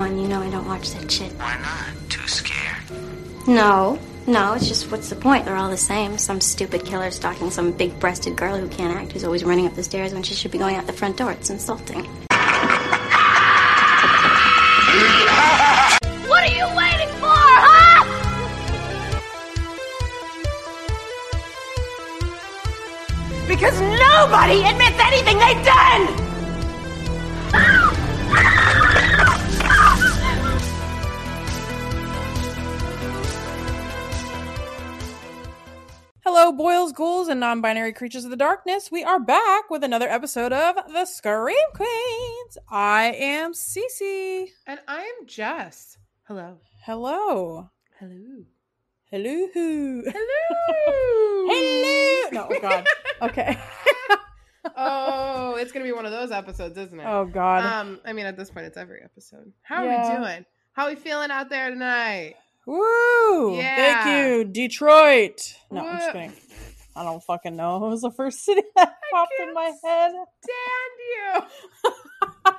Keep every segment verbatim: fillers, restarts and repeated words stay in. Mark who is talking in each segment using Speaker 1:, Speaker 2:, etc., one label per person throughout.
Speaker 1: You know I don't watch that shit.
Speaker 2: Why not? Too scared?
Speaker 1: No. No, it's just what's the point? They're all the same. Some stupid killer stalking some big-breasted girl who can't act, who's always running up the stairs when she should be going out the front door. It's insulting.
Speaker 3: What are you waiting for, huh?
Speaker 4: Because nobody admits anything they've done!
Speaker 5: Hello, boils, ghouls, and non-binary creatures of the darkness. We are back with another episode of The Scream Queens. I am Cece.
Speaker 6: And I am Jess. Hello.
Speaker 5: Hello.
Speaker 6: Hello.
Speaker 5: Hello.
Speaker 6: Hello.
Speaker 5: Hello. No, oh God. Okay.
Speaker 6: Oh, it's going to be one of those episodes, isn't it?
Speaker 5: Oh, God.
Speaker 6: Um, I mean, at this point, it's every episode. How
Speaker 5: Yeah.
Speaker 6: are we doing? How are we feeling out there tonight?
Speaker 5: Woo!
Speaker 6: Yeah.
Speaker 5: Thank you, Detroit. No, I'm just
Speaker 6: Woo.
Speaker 5: kidding. I don't fucking know. It was the first city that popped in my head.
Speaker 6: Stand you. oh,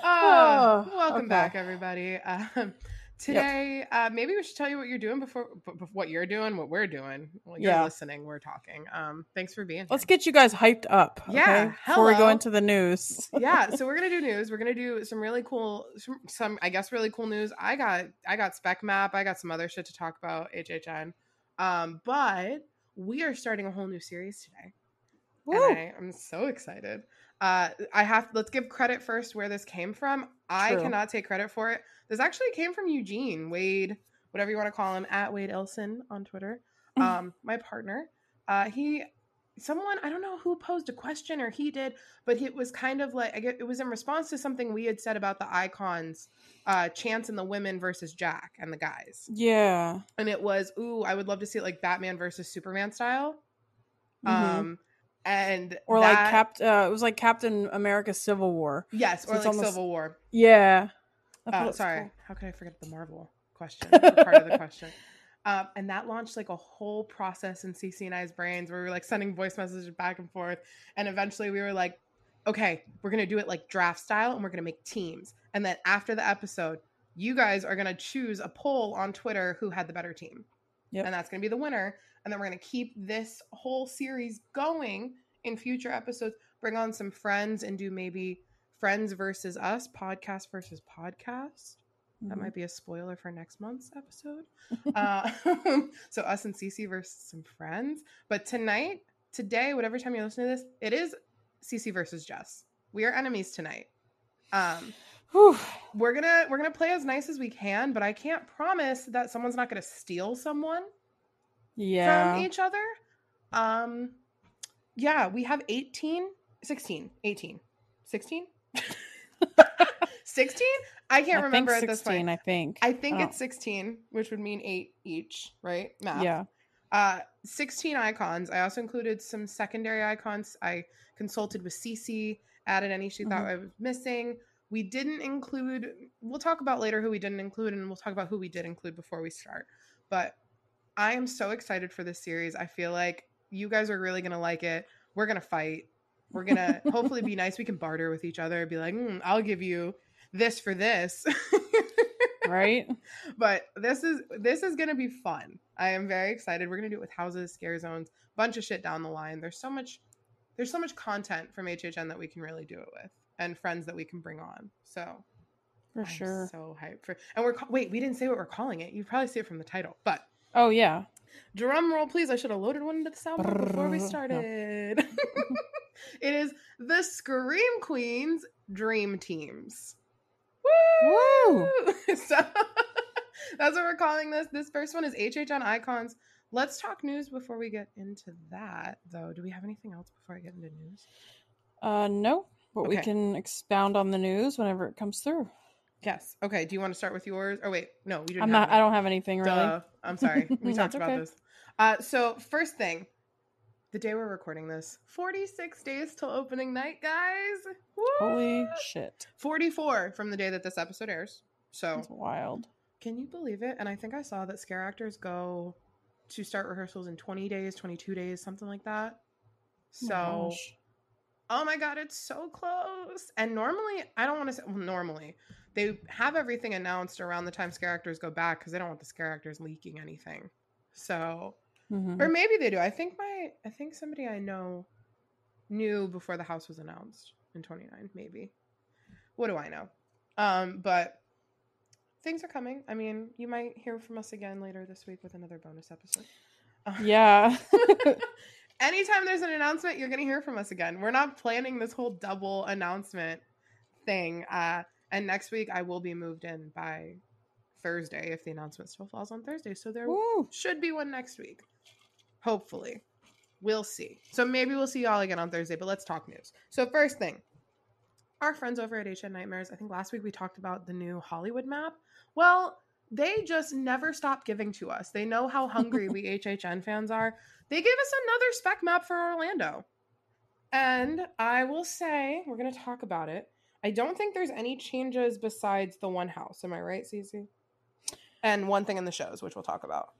Speaker 5: Oh,
Speaker 6: welcome
Speaker 5: okay.
Speaker 6: back, everybody. Um, today, uh, maybe we should tell you what you're doing before, b- b- what you're doing, what we're doing. Well, you're
Speaker 5: Yeah.
Speaker 6: listening. We're talking. Um, thanks for being here.
Speaker 5: Let's get you guys hyped up.
Speaker 6: Yeah,
Speaker 5: Okay? Before we go
Speaker 6: hello.
Speaker 5: into the news.
Speaker 6: Yeah, so we're gonna do news. We're gonna do some really cool, some, some I guess really cool news. I got I got Spec Map. I got some other shit to talk about. H H N. Um, but we are starting a whole new series today.
Speaker 5: Woo.
Speaker 6: And I, I'm so excited. Uh, I have let's give credit first where this came from. I
Speaker 5: True.
Speaker 6: cannot take credit for it. This actually came from Eugene Wade, whatever you want to call him, at Wade Elson on Twitter. Um, my partner. Uh, he. Someone, I don't know who posed a question or he did, but it was kind of like, I get, it was in response to something we had said about the icons, uh, Chance and the women versus Jack and the guys.
Speaker 5: Yeah.
Speaker 6: And it was, ooh, I would love to see it like Batman versus Superman style.
Speaker 5: Mhm.
Speaker 6: Um, and
Speaker 5: Or
Speaker 6: that,
Speaker 5: like Cap. Uh, it was like Captain America: Civil War.
Speaker 6: yes,
Speaker 5: so
Speaker 6: or
Speaker 5: it's
Speaker 6: like
Speaker 5: almost-
Speaker 6: Civil War.
Speaker 5: Yeah. I thought it
Speaker 6: Uh,
Speaker 5: was
Speaker 6: sorry,
Speaker 5: cool.
Speaker 6: how could I forget the Marvel question? Or part of the question. Um, and that launched like a whole process in C C and I's brains where we were like sending voice messages back and forth. And eventually we were like, okay, we're going to do it like draft style and we're going to make teams. And then after the episode, you guys are going to choose a poll on Twitter who had the better team.
Speaker 5: Yep.
Speaker 6: And that's going to be the winner. And then we're going to keep this whole series going in future episodes, bring on some friends and do maybe friends versus us, podcast versus podcast. That
Speaker 5: Mhm.
Speaker 6: might be a spoiler for next month's episode. uh, so us and Cece versus some friends. But tonight, today, whatever time you listen to this, it is Cece versus Jess. We are enemies tonight. Um,
Speaker 5: Whew.
Speaker 6: we're gonna we're gonna play as nice as we can, but I can't promise that someone's not gonna steal someone
Speaker 5: Yeah.
Speaker 6: from each other. Um, yeah, we have eighteen, sixteen, eighteen, sixteen, sixteen? I can't
Speaker 5: I
Speaker 6: remember
Speaker 5: think
Speaker 6: at this
Speaker 5: sixteen,
Speaker 6: point.
Speaker 5: I think.
Speaker 6: I think
Speaker 5: Oh.
Speaker 6: it's sixteen, which would mean eight each, right? Math.
Speaker 5: Yeah.
Speaker 6: Uh, sixteen icons. I also included some secondary icons. I consulted with Cece, added any she thought
Speaker 5: Mhm.
Speaker 6: I was missing. We didn't include, we'll talk about later who we didn't include, and we'll talk about who we did include before we start. But I am so excited for this series. I feel like you guys are really going to like it. We're going to fight. We're going to hopefully be nice. We can barter with each other. Be like, mm, I'll give you this for this.
Speaker 5: Right?
Speaker 6: But this is this is gonna be fun. I am very excited. We're gonna do it with houses, scare zones, bunch of shit down the line. There's so much there's so much content from H H N that we can really do it with, and friends that we can bring on. So
Speaker 5: For
Speaker 6: I'm
Speaker 5: sure.
Speaker 6: so hyped for. And we're ca- wait, we didn't say what we're calling it. You probably see it from the title, but
Speaker 5: Oh, yeah.
Speaker 6: drum roll, please. I should have loaded one into the soundboard before we
Speaker 5: Brrr. No.
Speaker 6: started. It is the Scream Queens Dream Teams.
Speaker 5: Woo!
Speaker 6: So that's what we're calling this. This first one is H H N Icons. Let's talk news before we get into that, though. Do we have anything else before I get into news?
Speaker 5: Uh, no. But we
Speaker 6: Okay.
Speaker 5: can expound on the news whenever it comes through.
Speaker 6: Yes. Okay. Do you want to start with yours? Oh, wait. No, we didn't.
Speaker 5: I'm
Speaker 6: have
Speaker 5: not,
Speaker 6: one.
Speaker 5: I don't have anything really.
Speaker 6: Duh. I'm sorry. We
Speaker 5: That's
Speaker 6: talked about
Speaker 5: okay.
Speaker 6: this. Uh, so first thing, the day we're recording this, forty-six days till opening night, guys. Woo!
Speaker 5: Holy shit.
Speaker 6: forty-four from the day that this episode airs. So
Speaker 5: That's wild.
Speaker 6: can you believe it? And I think I saw that scare actors go to start rehearsals in twenty days, twenty-two days, something like that.
Speaker 5: Oh my
Speaker 6: So,
Speaker 5: gosh.
Speaker 6: oh my God, it's so close. And normally, I don't want to say, well, normally, they have everything announced around the time scare actors go back because they don't want the scare actors leaking anything. So,
Speaker 5: Mm-hmm.
Speaker 6: or maybe they do. I think my, I think somebody I know knew before the house was announced in twenty-nine, maybe. What do I know? Um, but things are coming. I mean, you might hear from us again later this week with another bonus episode.
Speaker 5: Yeah.
Speaker 6: Anytime there's an announcement, you're going to hear from us again. We're not planning this whole double announcement thing. Uh, and next week, I will be moved in by Thursday if the announcement still falls on Thursday. So there
Speaker 5: Woo.
Speaker 6: should be one next week. Hopefully. We'll see. So maybe we'll see y'all again on Thursday, but let's talk news. So first thing, our friends over at H N Nightmares, I think last week we talked about the new Hollywood map. Well, they just never stop giving to us. They know how hungry we H H N fans are. They gave us another spec map for Orlando. And I will say, we're going to talk about it. I don't think there's any changes besides the one house. Am I right, Cece? And one thing in the shows, which we'll talk about.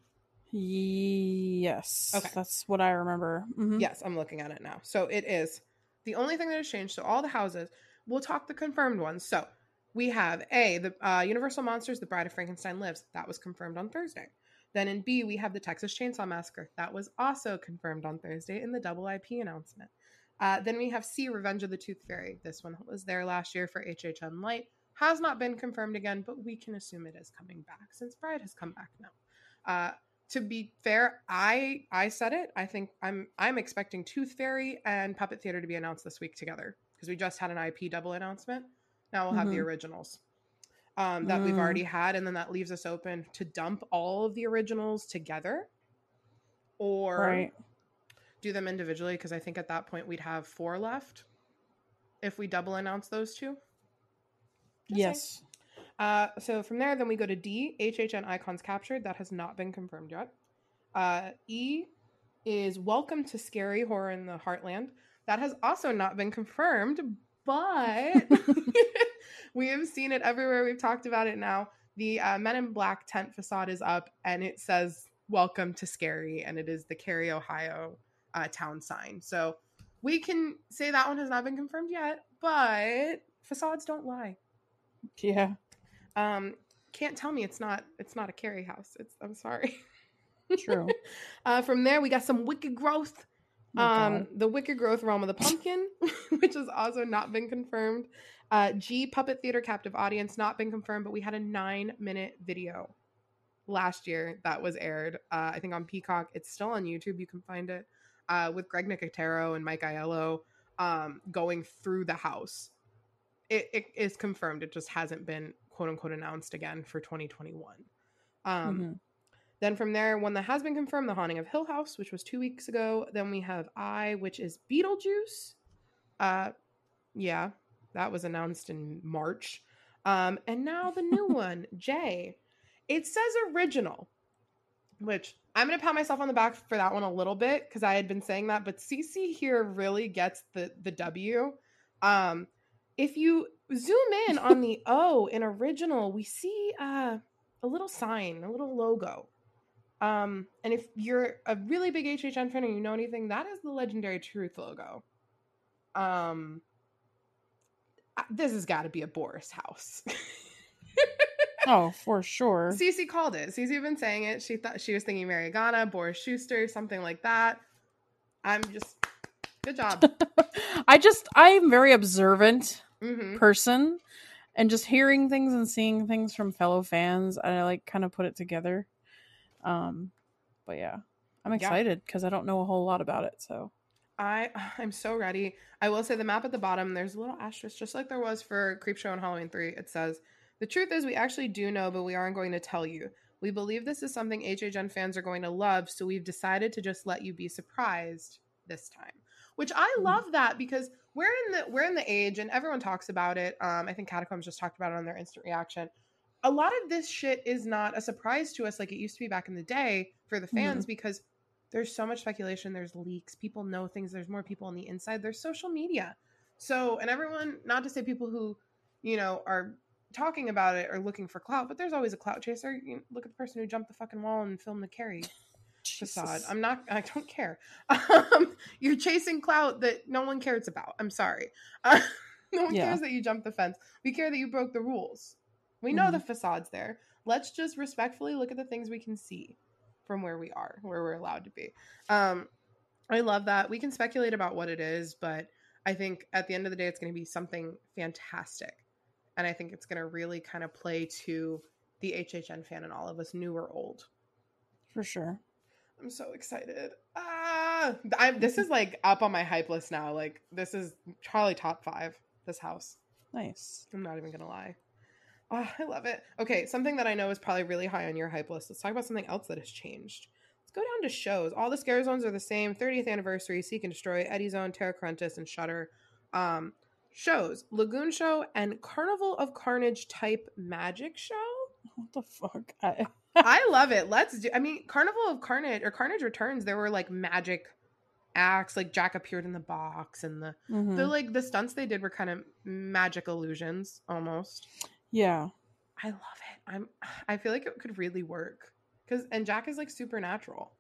Speaker 5: Yes.
Speaker 6: Okay.
Speaker 5: That's what I remember. Mm-hmm.
Speaker 6: Yes, I'm looking at it now. So it is the only thing that has changed. So all the houses, we'll talk the confirmed ones. So we have A, the uh, Universal Monsters, The Bride of Frankenstein Lives. That was confirmed on Thursday. Then in B, we have the Texas Chainsaw Massacre. That was also confirmed on Thursday in the double I P announcement. Uh, then we have C, Revenge of the Tooth Fairy. This one was there last year for H H N Light. Has not been confirmed again, but we can assume it is coming back since Bride has come back now. Uh, to be fair, I I said it. I think I'm I'm expecting Tooth Fairy and Puppet Theater to be announced this week together because we just had an I P double announcement. Now we'll have mm-hmm. the originals um, that mm. we've already had, and then that leaves us open to dump all of the originals together or
Speaker 5: right.
Speaker 6: do them individually because I think at that point we'd have four left if we double announce those two. Just
Speaker 5: yes.
Speaker 6: Uh, so from there, then we go to D, H H N Icons Captured. That has not been confirmed yet. Uh, E is Welcome to Scary Horror in the Heartland. That has also not been confirmed, but we have seen it everywhere. We've talked about it now. The uh, Men in Black tent facade is up, and it says Welcome to Scary, and it is the Cary, Ohio uh, town sign. So we can say that one has not been confirmed yet, but facades don't lie.
Speaker 5: Yeah.
Speaker 6: Um, can't tell me it's not it's not a Cary house. It's I'm sorry.
Speaker 5: True.
Speaker 6: uh, from there, we got some Wicked Growth.
Speaker 5: Oh,
Speaker 6: um,
Speaker 5: God.
Speaker 6: the Wicked Growth Realm of the Pumpkin, which has also not been confirmed. Uh, G, Puppet Theater Captive Audience, not been confirmed, but we had a nine minute video last year that was aired. Uh, I think on Peacock. It's still on YouTube. You can find it uh, with Greg Nicotero and Mike Aiello um, going through the house. It, it is confirmed. It just hasn't been quote unquote announced again for twenty twenty-one. Um,
Speaker 5: mm-hmm.
Speaker 6: Then from there, one that has been confirmed, The Haunting of Hill House, which was two weeks ago. Then we have I, which is Beetlejuice. Uh, yeah, that was announced in March. Um, and now the new one, J. It says original, which I'm going to pat myself on the back for that one a little bit because I had been saying that. But Cece here really gets the, the W. Um, if you zoom in on the O in original, we see uh, a little sign, a little logo. Um, and if you're a really big H H N fan or you know anything, that is the Legendary Truth logo. Um, this has got to be a Boris house.
Speaker 5: Oh, for sure.
Speaker 6: Cece called it. Cece had been saying it. She thought she was thinking Mariagana, Boris Schuster, something like that. I'm just good job.
Speaker 5: I just I'm very observant
Speaker 6: mm-hmm.
Speaker 5: person, and just hearing things and seeing things from fellow fans, I like kind of put it together. Um, but yeah, I'm excited because yeah. I don't know a whole lot about it. So
Speaker 6: I I'm so ready. I will say the map at the bottom, there's a little asterisk, just like there was for Creepshow and Halloween three. It says, the truth is we actually do know, but we aren't going to tell you. We believe this is something H H N fans are going to love, so we've decided to just let you be surprised this time. Which I love that because we're in the we're in the age, and everyone talks about it. Um, I think Catacombs just talked about it on their instant reaction. A lot of this shit is not a surprise to us like it used to be back in the day for the fans mm-hmm. because there's so much speculation, there's leaks, people know things, there's more people on the inside, there's social media. So, and everyone, not to say people who, you know, are talking about it or looking for clout, but there's always a clout chaser. You know, look at the person who jumped the fucking wall and filmed the Carrie facade. I'm not, I don't care. Um, you're chasing clout that no one cares about. I'm sorry. Uh, no one
Speaker 5: yeah.
Speaker 6: cares that you jumped the fence. We care that you broke the rules. We know
Speaker 5: Mhm.
Speaker 6: the facade's there. Let's just respectfully look at the things we can see from where we are, where we're allowed to be. Um, I love that. We can speculate about what it is, but I think at the end of the day, it's going to be something fantastic. And I think it's going to really kind of play to the H H N fan and all of us, new or old.
Speaker 5: For sure.
Speaker 6: I'm so excited. Ah, I'm, this is like up on my hype list now. Like, this is probably top five, this house.
Speaker 5: Nice.
Speaker 6: I'm not even going to lie. Oh, I love it. Okay, something that I know is probably really high on your hype list. Let's talk about something else that has changed. Let's go down to shows. All the Scare Zones are the same. thirtieth Anniversary, Seek and Destroy, Eddie Zone, Terra Crentis, and Shudder. Um, shows. Lagoon Show and Carnival of Carnage type magic show.
Speaker 5: What the fuck? I...
Speaker 6: I love it. Let's do. I mean, Carnival of Carnage or Carnage Returns. There were like magic acts, like Jack appeared in the box, and the
Speaker 5: Mhm.
Speaker 6: the like the stunts they did were kind of magic illusions almost.
Speaker 5: Yeah.
Speaker 6: I love it. I'm. I feel like it could really work because and Jack is like supernatural.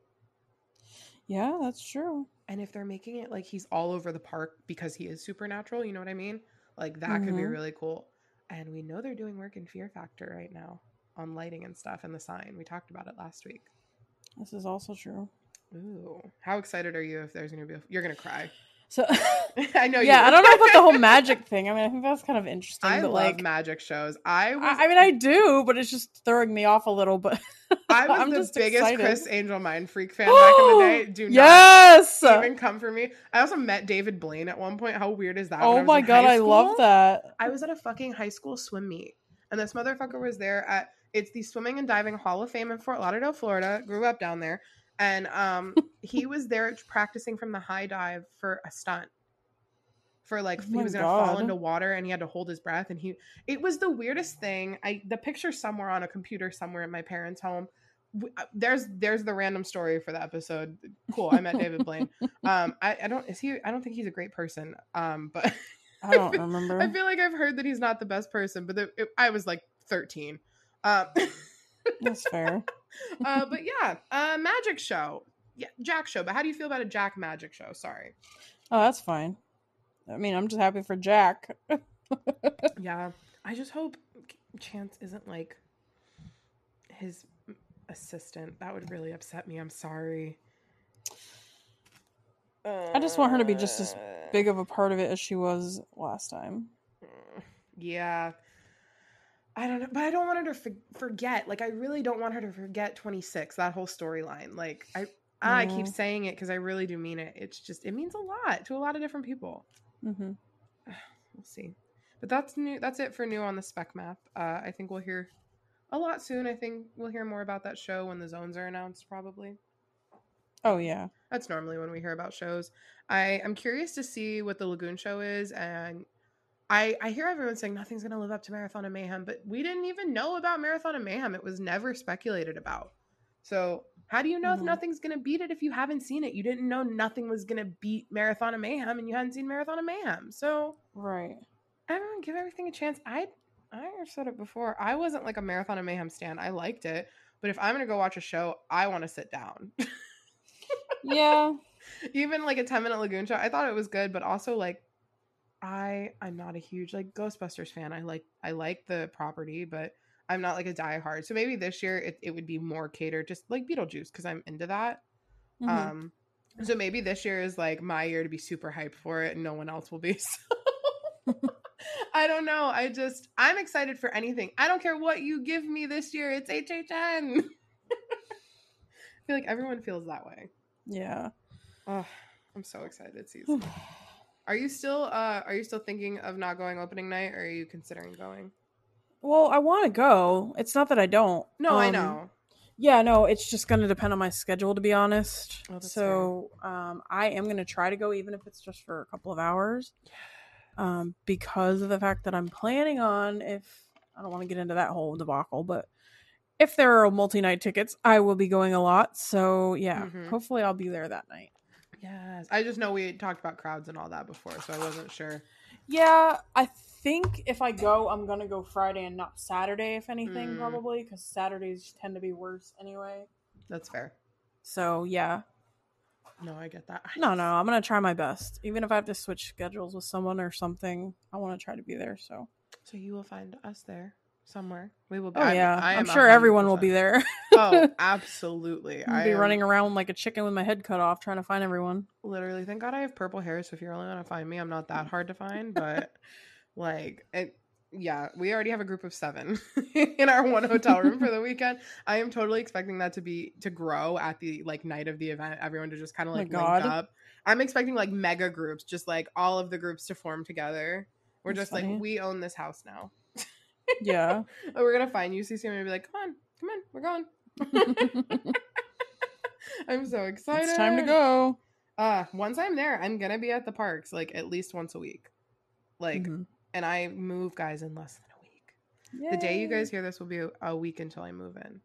Speaker 5: Yeah, that's true.
Speaker 6: And if they're making it like he's all over the park because he is supernatural, you know what I mean? Like that could be
Speaker 5: Mhm.
Speaker 6: really cool. And we know they're doing work in Fear Factor right now on lighting and stuff and the sign. We talked about it last week.
Speaker 5: This is also true.
Speaker 6: Ooh, how excited are you if there's gonna be? A, you're gonna cry.
Speaker 5: So
Speaker 6: I know.
Speaker 5: Yeah,
Speaker 6: you
Speaker 5: I don't know about the whole magic thing. I mean, I think that's kind of interesting.
Speaker 6: I
Speaker 5: but
Speaker 6: love
Speaker 5: like
Speaker 6: magic shows. I was.
Speaker 5: I, I mean, I do, but it's just throwing me off a little. But
Speaker 6: I was
Speaker 5: I'm
Speaker 6: the
Speaker 5: just
Speaker 6: biggest
Speaker 5: excited.
Speaker 6: Chris Angel Mind Freak fan back in the day. Do not
Speaker 5: Yes.
Speaker 6: even come for me. I also met David Blaine at one point. How weird is that? When I
Speaker 5: Oh
Speaker 6: was
Speaker 5: my
Speaker 6: in
Speaker 5: god,
Speaker 6: high
Speaker 5: I love
Speaker 6: school?
Speaker 5: that.
Speaker 6: I was at a fucking high school swim meet, and this motherfucker was there at. It's the Swimming and Diving Hall of Fame in Fort Lauderdale, Florida. Grew up down there, and um, he was there practicing from the high dive for a stunt. For like
Speaker 5: Oh
Speaker 6: he
Speaker 5: my
Speaker 6: was gonna fall
Speaker 5: God.
Speaker 6: into water and he had to hold his breath, and he it was the weirdest thing. I the picture somewhere on a computer somewhere in my parents' home. W- uh, There's there's the random story for the episode. Cool, I met David Blaine. Um, I, I don't is he I don't think he's a great person. Um, but
Speaker 5: I don't remember.
Speaker 6: I feel like I've heard that he's not the best person. But the, it, I was like thirteen. Um,
Speaker 5: That's fair.
Speaker 6: uh, but yeah, uh, magic show. Yeah, Jack show. But how do you feel about a Jack magic show? Sorry.
Speaker 5: Oh, that's fine. I mean, I'm just happy for Jack.
Speaker 6: Yeah, I just hope Chance isn't like his assistant. That would really upset me. I'm sorry.
Speaker 5: I just want her to be just as big of a part of it as she was last time.
Speaker 6: Yeah. I don't know, but I don't want her to for- forget. Like, I really don't want her to forget twenty-six, that whole storyline. Like, I I keep
Speaker 5: Yeah.
Speaker 6: saying it because I really do mean it. It's just, it means a lot to a lot of different people.
Speaker 5: Mm-hmm.
Speaker 6: We'll see. But that's new. That's it for new on the spec map. Uh, I think we'll hear a lot soon. I think we'll hear more about that show when the zones are announced, probably.
Speaker 5: Oh, yeah.
Speaker 6: That's normally when we hear about shows. I am curious to see what the Lagoon show is, and I I hear everyone saying nothing's going to live up to Marathon of Mayhem, but we didn't even know about Marathon of Mayhem. It was never speculated about. So how do you know
Speaker 5: Mhm.
Speaker 6: if nothing's going to beat it if you haven't seen it? You didn't know nothing was going to beat Marathon of Mayhem, and you hadn't seen Marathon of Mayhem. So
Speaker 5: Right.
Speaker 6: everyone give everything a chance. I I said it before. I wasn't like a Marathon of Mayhem stan. I liked it, but if I'm going to go watch a show, I want to sit down.
Speaker 5: Yeah.
Speaker 6: Even like a ten minute Lagoon show, I thought it was good, but also like I I'm not a huge like Ghostbusters fan. I like I like the property, but I'm not like a diehard. So maybe this year it, it would be more catered, just like Beetlejuice, because I'm into that.
Speaker 5: Mhm.
Speaker 6: Um so maybe this year is like my year to be super hyped for it and no one else will be. So I don't know. I just I'm excited for anything. I don't care what you give me this year. It's H H N. I feel like everyone feels that way.
Speaker 5: Yeah.
Speaker 6: Oh, I'm so excited, season. Are you still uh are you still thinking of not going opening night, or are you considering going?
Speaker 5: Well, I want to go. It's not that I don't.
Speaker 6: No, I
Speaker 5: Um,
Speaker 6: know.
Speaker 5: Yeah, no, it's just going to depend on my schedule, to be honest.
Speaker 6: Oh, that's
Speaker 5: so um, I am going to try to go, even if it's just for a couple of hours, um, because of the fact that I'm planning on, if I don't want to get into that whole debacle, but if there are multi-night tickets, I will be going a lot. So yeah,
Speaker 6: Mhm.
Speaker 5: hopefully I'll be there that night.
Speaker 6: Yes. I just know we had talked about crowds and all that before, so I wasn't sure.
Speaker 5: Yeah, I think if I go, I'm going to go Friday and not Saturday, if anything,
Speaker 6: Mm.
Speaker 5: probably, because Saturdays tend to be worse anyway.
Speaker 6: That's fair.
Speaker 5: So yeah.
Speaker 6: No, I get that.
Speaker 5: No, no, I'm going to try my best. Even if I have to switch schedules with someone or something, I want to try to be there, so.
Speaker 6: So you will find us there. somewhere. We will be.
Speaker 5: Oh
Speaker 6: I,
Speaker 5: yeah,
Speaker 6: I
Speaker 5: I'm
Speaker 6: am
Speaker 5: sure everyone will
Speaker 6: one
Speaker 5: be
Speaker 6: hundred percent.
Speaker 5: there.
Speaker 6: Oh, absolutely.
Speaker 5: I'll
Speaker 6: I
Speaker 5: be
Speaker 6: am
Speaker 5: running around like a chicken with my head cut off trying to find everyone.
Speaker 6: literally. Thank God I have purple hair, so if you're only gonna find me, I'm not that hard to find. But like, it, yeah, we already have a group of seven in our one hotel room for the weekend. I am totally expecting that to be to grow at the like night of the event. Everyone to just kind of
Speaker 5: Oh my
Speaker 6: like link
Speaker 5: God.
Speaker 6: up. I'm expecting like mega groups, just like all of the groups to form together. We're
Speaker 5: That's
Speaker 6: just
Speaker 5: funny.
Speaker 6: like, we own this house now.
Speaker 5: Yeah.
Speaker 6: Oh, we're gonna find U C C and be like, come on, come on, we're going. I'm so excited.
Speaker 5: It's time to go.
Speaker 6: Uh, once I'm there, I'm gonna be at the parks like at least once a week. Like,
Speaker 5: Mhm.
Speaker 6: and I move guys in less than a week.
Speaker 5: Yay.
Speaker 6: The day you guys hear this will be a, a week until I move in.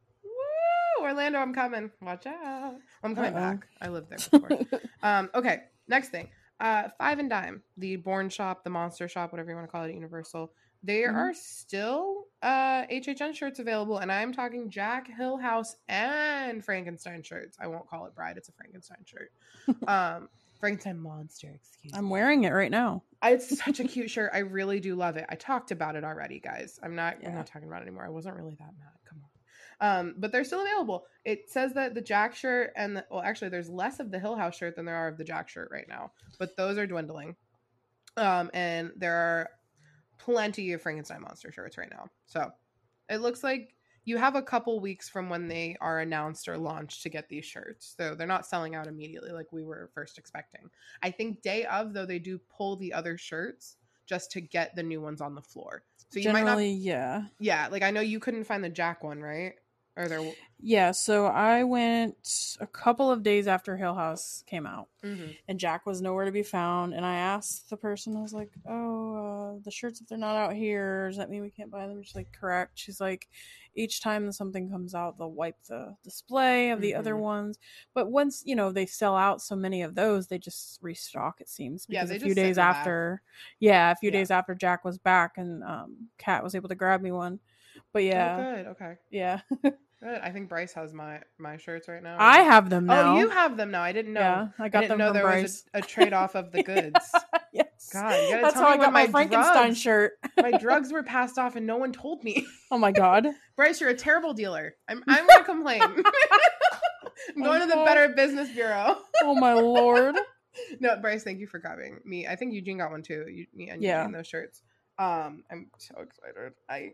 Speaker 6: Woo! Orlando, I'm coming. Watch out. I'm coming
Speaker 5: Uh-oh.
Speaker 6: back. I lived there before. um, okay, next thing. Uh, Five and Dime, the Born Shop, the Monster Shop, whatever you want to call it at Universal. There
Speaker 5: Mhm.
Speaker 6: are still uh, H H N shirts available, and I'm talking Jack Hill House and Frankenstein shirts. I won't call it Bride; it's a Frankenstein shirt. um, Frankenstein monster. Excuse
Speaker 5: I'm
Speaker 6: me.
Speaker 5: wearing it right now.
Speaker 6: It's such a cute shirt. I really do love it. I talked about it already, guys. I'm not.
Speaker 5: Yeah.
Speaker 6: I'm not talking about it anymore. I wasn't really that mad. Come on. Um, but they're still available. It says that the Jack shirt and the, well, actually, there's less of the Hill House shirt than there are of the Jack shirt right now. But those are dwindling. Um, and there are plenty of Frankenstein monster shirts right now. So it looks like you have a couple weeks from when they are announced or launched to get these shirts. So they're not selling out immediately like we were first expecting. I think day of, though, they do pull the other shirts just to get the new ones on the floor. So you
Speaker 5: Generally,
Speaker 6: might not.
Speaker 5: yeah.
Speaker 6: Yeah, like I know you couldn't find the Jack one, right? Or there.
Speaker 5: Yeah, so I went a couple of days after Hill House came out,
Speaker 6: Mhm.
Speaker 5: and Jack was nowhere to be found. And I asked the person, I was like, "Oh, uh, the shirts, if they're not out here, does that mean we can't buy them?" She's like, "Correct." She's like, "Each time something comes out, they'll wipe the display of the other
Speaker 6: Mhm.
Speaker 5: ones. But once, you know, they sell out so many of those, they just restock, it seems."
Speaker 6: Yeah,
Speaker 5: Because
Speaker 6: they
Speaker 5: a few
Speaker 6: just sit in
Speaker 5: days
Speaker 6: the back.
Speaker 5: after, yeah, a few
Speaker 6: Yeah.
Speaker 5: days after Jack was back, and um, Kat was able to grab me one. But yeah,
Speaker 6: Oh, good. Okay.
Speaker 5: yeah.
Speaker 6: Good. I think Bryce has my my shirts right now.
Speaker 5: I have them now.
Speaker 6: Oh, you have them now. I didn't know.
Speaker 5: Yeah, I got
Speaker 6: I didn't
Speaker 5: them
Speaker 6: know
Speaker 5: from
Speaker 6: there
Speaker 5: Bryce.
Speaker 6: was a, a trade off of the goods.
Speaker 5: Yes.
Speaker 6: God, you gotta
Speaker 5: That's
Speaker 6: tell
Speaker 5: how
Speaker 6: me
Speaker 5: I
Speaker 6: when
Speaker 5: got my,
Speaker 6: my
Speaker 5: Frankenstein
Speaker 6: drugs-
Speaker 5: shirt.
Speaker 6: My drugs were passed off and no one told me.
Speaker 5: Oh my god.
Speaker 6: Bryce, you're a terrible dealer. I'm I'm gonna complain. I'm going to the
Speaker 5: Okay.
Speaker 6: Better Business Bureau.
Speaker 5: Oh my lord.
Speaker 6: No, Bryce, thank you for grabbing me. I think Eugene got one too. You, me and
Speaker 5: Yeah.
Speaker 6: Eugene, those shirts. Um, I'm so excited. I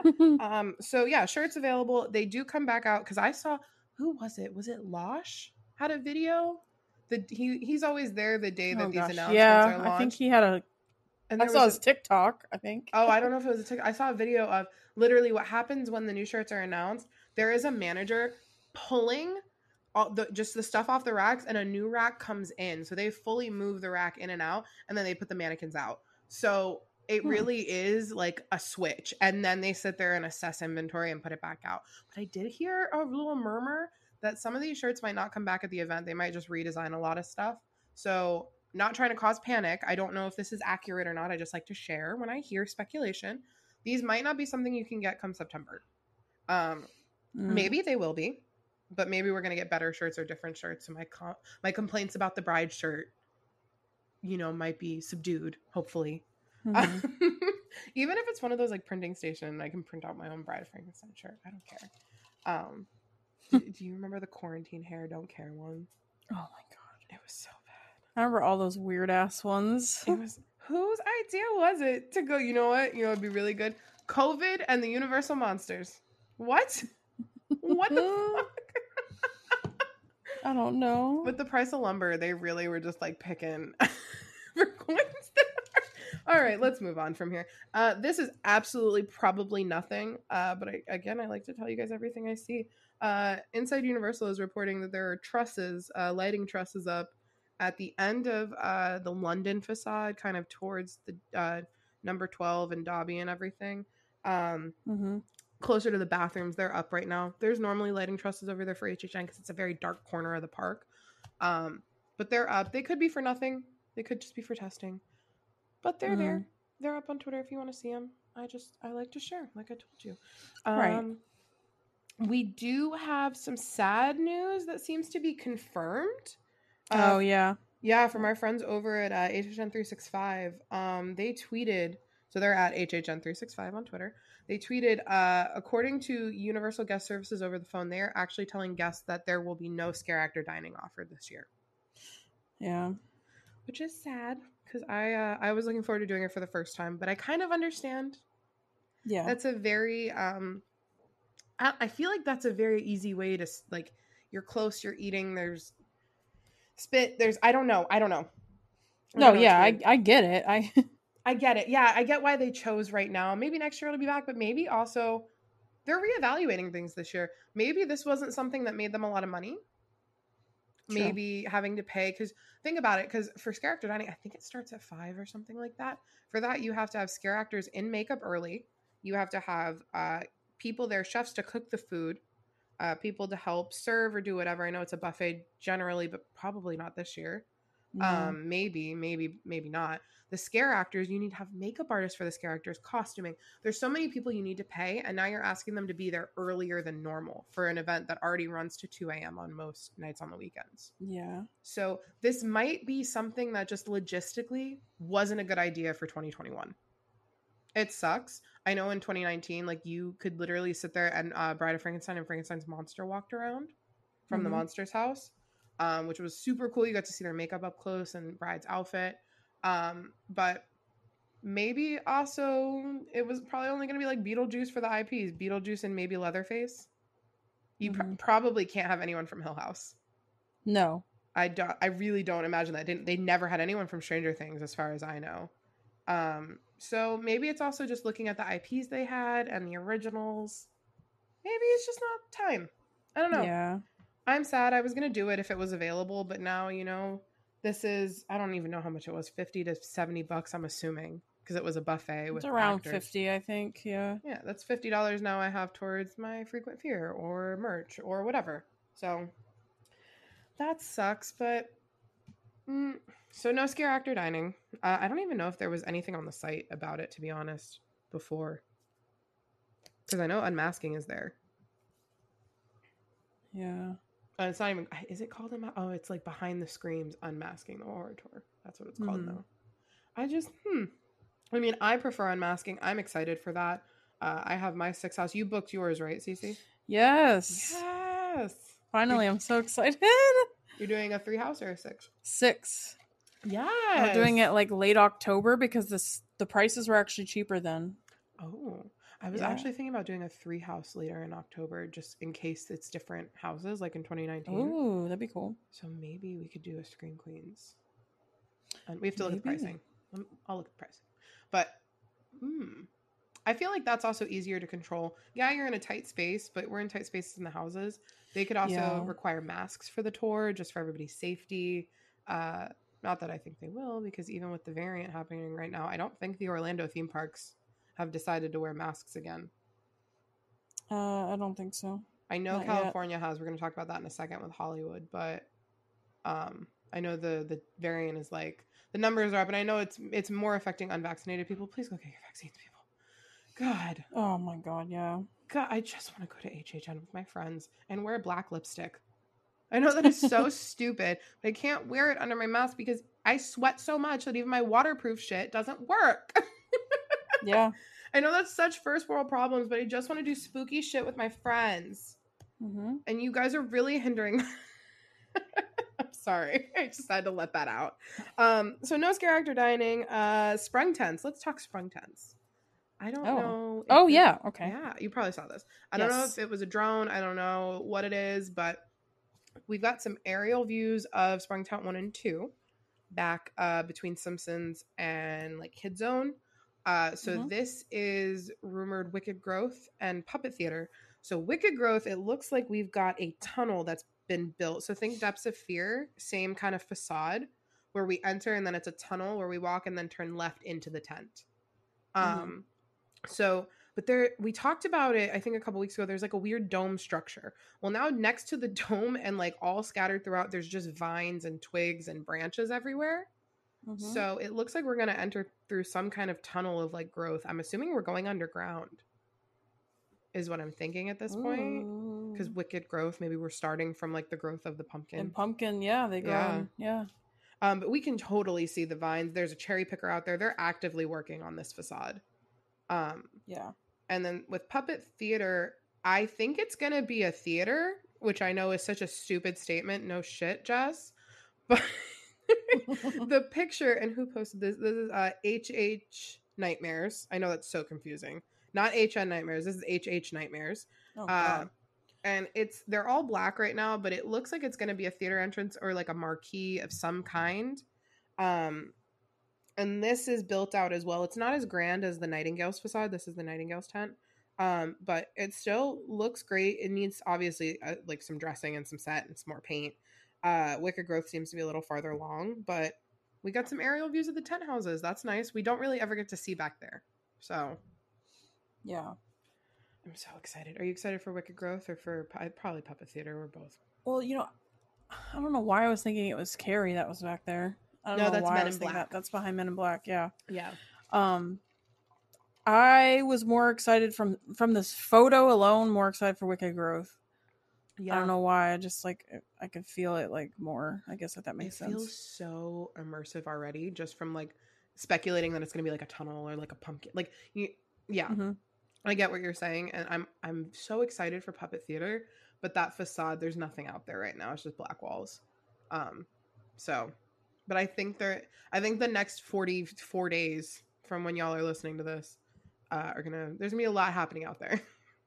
Speaker 6: ah. um. So yeah, shirts available. They do come back out because I saw who was it? Was it Losh had a video? The he he's always there the day that
Speaker 5: Oh
Speaker 6: these
Speaker 5: gosh.
Speaker 6: announcements
Speaker 5: Yeah,
Speaker 6: are launched.
Speaker 5: I think he had a.
Speaker 6: and
Speaker 5: I
Speaker 6: there
Speaker 5: saw
Speaker 6: was
Speaker 5: his
Speaker 6: a-
Speaker 5: TikTok. I think.
Speaker 6: Oh, I don't know if it was a tick. I saw a video of literally what happens when the new shirts are announced. There is a manager pulling all the just the stuff off the racks, and a new rack comes in. So they fully move the rack in and out, and then they put the mannequins out. So it
Speaker 5: Hmm.
Speaker 6: really is like a switch, and then they sit there and assess inventory and put it back out. But I did hear a little murmur that some of these shirts might not come back at the event. They might just redesign a lot of stuff. So not trying to cause panic. I don't know if this is accurate or not. I just like to share when I hear speculation. These might not be something you can get come September. Um,
Speaker 5: Mm.
Speaker 6: Maybe they will be, but maybe we're gonna get better shirts or different shirts. So my com- my complaints about the Bride shirt, you know, might be subdued. Hopefully,
Speaker 5: Mhm.
Speaker 6: even if it's one of those like printing station, I can print out my own Bride Frankenstein shirt. I don't care. Um, do, do you remember the quarantine hair? Don't care one?
Speaker 5: Oh my god.
Speaker 6: It was so bad.
Speaker 5: I remember all those weird ass ones.
Speaker 6: It was whose idea was it to go? You know what? You know it'd be really good. COVID and the Universal Monsters. What? What the fuck?
Speaker 5: I don't know.
Speaker 6: With the price of lumber, they really were just like picking for coins there. All right, let's move on from here. Uh, this is absolutely probably nothing. Uh, but I, again, I like to tell you guys everything I see. Uh, Inside Universal is reporting that there are trusses, uh, lighting trusses up at the end of uh, the London facade, kind of towards the uh, number twelve and Dobby and everything. Um,
Speaker 5: Mm-hmm.
Speaker 6: Closer to the bathrooms, they're up right now. There's normally lighting trusses over there for H H N because it's a very dark corner of the park. Um, but they're up. They could be for nothing. They could just be for testing. But they're
Speaker 5: Mhm.
Speaker 6: there. They're up on Twitter if you want to see them. I just, I like to share, like I told you. Um,
Speaker 5: Right.
Speaker 6: We do have some sad news that seems to be confirmed. Uh,
Speaker 5: Oh yeah.
Speaker 6: yeah, from our friends over at uh, H H N three sixty-five. Um, they tweeted So they're at H H N three sixty-five on Twitter. They tweeted, uh, according to Universal Guest Services over the phone, they are actually telling guests that there will be no scare actor dining offered this year.
Speaker 5: Yeah.
Speaker 6: Which is sad because I uh, I was looking forward to doing it for the first time, but I kind of understand.
Speaker 5: Yeah.
Speaker 6: That's a very, um, I, I feel like that's a very easy way to, like, you're close, you're eating, there's spit, there's, I don't know, I don't know. I
Speaker 5: no,
Speaker 6: don't know
Speaker 5: yeah, I, I get it. I
Speaker 6: I get it. Yeah, I get why they chose right now. Maybe next year it'll be back, but maybe also they're reevaluating things this year. Maybe this wasn't something that made them a lot of money. True. Maybe having to pay, because think about it, because for scare actor dining, I think it starts at five or something like that. For that, you have to have scare actors in makeup early. You have to have uh, people there, chefs to cook the food, uh, people to help serve or do whatever. I know it's a buffet generally, but probably not this year. No. Um, maybe, maybe, maybe not. The scare actors, you need to have makeup artists for the scare actors, costuming. There's so many people you need to pay, and now you're asking them to be there earlier than normal for an event that already runs to two a.m. on most nights on the weekends.
Speaker 5: Yeah.
Speaker 6: So this might be something that just logistically wasn't a good idea for twenty twenty-one. It sucks. I know in twenty nineteen, like, you could literally sit there and uh, Bride of Frankenstein and Frankenstein's monster walked around from mm-hmm. the monster's house, um, which was super cool. You got to see their makeup up close and Bride's outfit. Um, but maybe also it was probably only going to be like Beetlejuice for the I Ps, Beetlejuice and maybe Leatherface. You mm-hmm. pr- probably can't have anyone from Hill House.
Speaker 5: No,
Speaker 6: I don't. I really don't imagine that. Didn't they never had anyone from Stranger Things, as far as I know. Um, so maybe it's also just looking at the I Ps they had and the originals. Maybe it's just not time. I don't know.
Speaker 5: Yeah,
Speaker 6: I'm sad. I was going to do it if it was available, but now, you know. This is, I don't even know how much it was, fifty to seventy bucks, I'm assuming, because it was a buffet with
Speaker 5: it's around
Speaker 6: actors.
Speaker 5: fifty, I think. Yeah.
Speaker 6: Yeah, that's fifty dollars now I have towards my frequent fear or merch or whatever. So that sucks, but mm, so no scare actor dining. Uh, I don't even know if there was anything on the site about it, to be honest, before. Because I know unmasking is there.
Speaker 5: Yeah.
Speaker 6: Uh, it's not even, is it called, unma- oh, it's like Behind the Screams Unmasking the Horror Tour. That's what it's called mm-hmm. now. I just, hmm. I mean, I prefer unmasking. I'm excited for that. Uh, I have my six house. You booked yours, right, Cece?
Speaker 5: Yes.
Speaker 6: Yes.
Speaker 5: Finally, you're, I'm so excited.
Speaker 6: You're doing a three house or a six?
Speaker 5: Six.
Speaker 6: Yes.
Speaker 5: I'm doing it like late October because this the prices were actually cheaper then.
Speaker 6: Oh. I was yeah. actually thinking about doing a three house later in October, just in case it's different houses, like in twenty nineteen.
Speaker 5: Ooh, that'd be cool.
Speaker 6: So maybe we could do a Scream Queens. And we have to maybe. look at the pricing. I'll look at the pricing. But hmm, I feel like that's also easier to control. Yeah, you're in a tight space, but we're in tight spaces in the houses. They could also yeah. require masks for the tour, just for everybody's safety. Uh, not that I think they will, because even with the variant happening right now, I don't think the Orlando theme parks have decided to wear masks again.
Speaker 5: Uh, I don't think so.
Speaker 6: I know
Speaker 5: Not
Speaker 6: California
Speaker 5: yet.
Speaker 6: has. We're going to talk about that in a second with Hollywood, but um, I know the the variant is like, the numbers are up, and I know it's it's more affecting unvaccinated people. Please go get your vaccines, people. God.
Speaker 5: Oh my God, yeah.
Speaker 6: God, I just want to go to H H N with my friends and wear black lipstick. I know that is so stupid, but I can't wear it under my mask because I sweat so much that even my waterproof shit doesn't work.
Speaker 5: Yeah.
Speaker 6: I know that's such first world problems, but I just want to do spooky shit with my friends.
Speaker 5: Mm-hmm.
Speaker 6: And you guys are really hindering. I'm sorry. I just had to let that out. Um, so no scare actor dining. Uh, sprung tents. Let's talk sprung tents. I don't
Speaker 5: oh.
Speaker 6: know.
Speaker 5: Oh,
Speaker 6: it,
Speaker 5: yeah. Okay.
Speaker 6: Yeah. You probably saw this. I
Speaker 5: yes.
Speaker 6: don't know if it was a drone. I don't know what it is, but we've got some aerial views of Sprung Tent one and two back uh, between Simpsons and like Kid Zone. Uh, so mm-hmm. this is rumored Wicked Growth and Puppet Theater. So Wicked Growth, it looks like we've got a tunnel that's been built. So think Depths of Fear, same kind of facade where we enter and then it's a tunnel where we walk and then turn left into the tent. Mm-hmm. Um, so, but there, we talked about it, I think a couple weeks ago, there's like a weird dome structure. Well, now next to the dome and like all scattered throughout, there's just vines and twigs and branches everywhere. Mm-hmm. So it looks like we're going to enter through some kind of tunnel of like growth. I'm assuming we're going underground is what I'm thinking at this Ooh. point. Because Wicked Growth, maybe we're starting from like the growth of the pumpkin.
Speaker 5: And pumpkin, yeah, they grow.
Speaker 6: Yeah.
Speaker 5: In, yeah.
Speaker 6: Um, but we can totally see the vines. There's a cherry picker out there. They're actively working on this facade. Um,
Speaker 5: Yeah.
Speaker 6: and then with Puppet Theater, I think it's going to be a theater, which I know is such a stupid statement. No shit, Jess. But the picture, and who posted this? This is uh, H H Nightmares. I know that's so confusing. Not H N Nightmares. This is H H Nightmares.
Speaker 5: Oh,
Speaker 6: uh,
Speaker 5: God.
Speaker 6: and it's they're all black right now, but it looks like it's going to be a theater entrance or like a marquee of some kind. Um, and this is built out as well. It's not as grand as the Nightingale's facade. This is the Nightingale's tent. Um, but it still looks great. It needs obviously uh, like some dressing and some set and some more paint. Uh, Wicked Growth seems to be a little farther along, but we got some aerial views of the tent houses. That's nice. We don't really ever get to see back there. So
Speaker 5: Yeah.
Speaker 6: I'm so excited. Are you excited for Wicked Growth or for probably Puppet Theater or both?
Speaker 5: Well, you know, I don't know why I was thinking it was Carrie that was back there. I don't
Speaker 6: No,
Speaker 5: know
Speaker 6: that's
Speaker 5: why
Speaker 6: Men
Speaker 5: I was
Speaker 6: in
Speaker 5: thinking
Speaker 6: Black.
Speaker 5: that. That's behind Men in Black. Yeah.
Speaker 6: Yeah.
Speaker 5: Um, I was more excited from from this photo alone. More excited for Wicked Growth.
Speaker 6: Yeah.
Speaker 5: I don't know why. I just like I could feel it like more. I guess if that makes
Speaker 6: it
Speaker 5: sense.
Speaker 6: feels so immersive already, just from like speculating that it's going to be like a tunnel or like a pumpkin. Like, you, yeah,
Speaker 5: Mm-hmm.
Speaker 6: I get what you're saying, and I'm I'm so excited for Puppet Theater. But that facade, there's nothing out there right now. It's just black walls. Um, so, but I think there, I think the next forty-four days from when y'all are listening to this, uh, are gonna. There's gonna be a lot happening out there.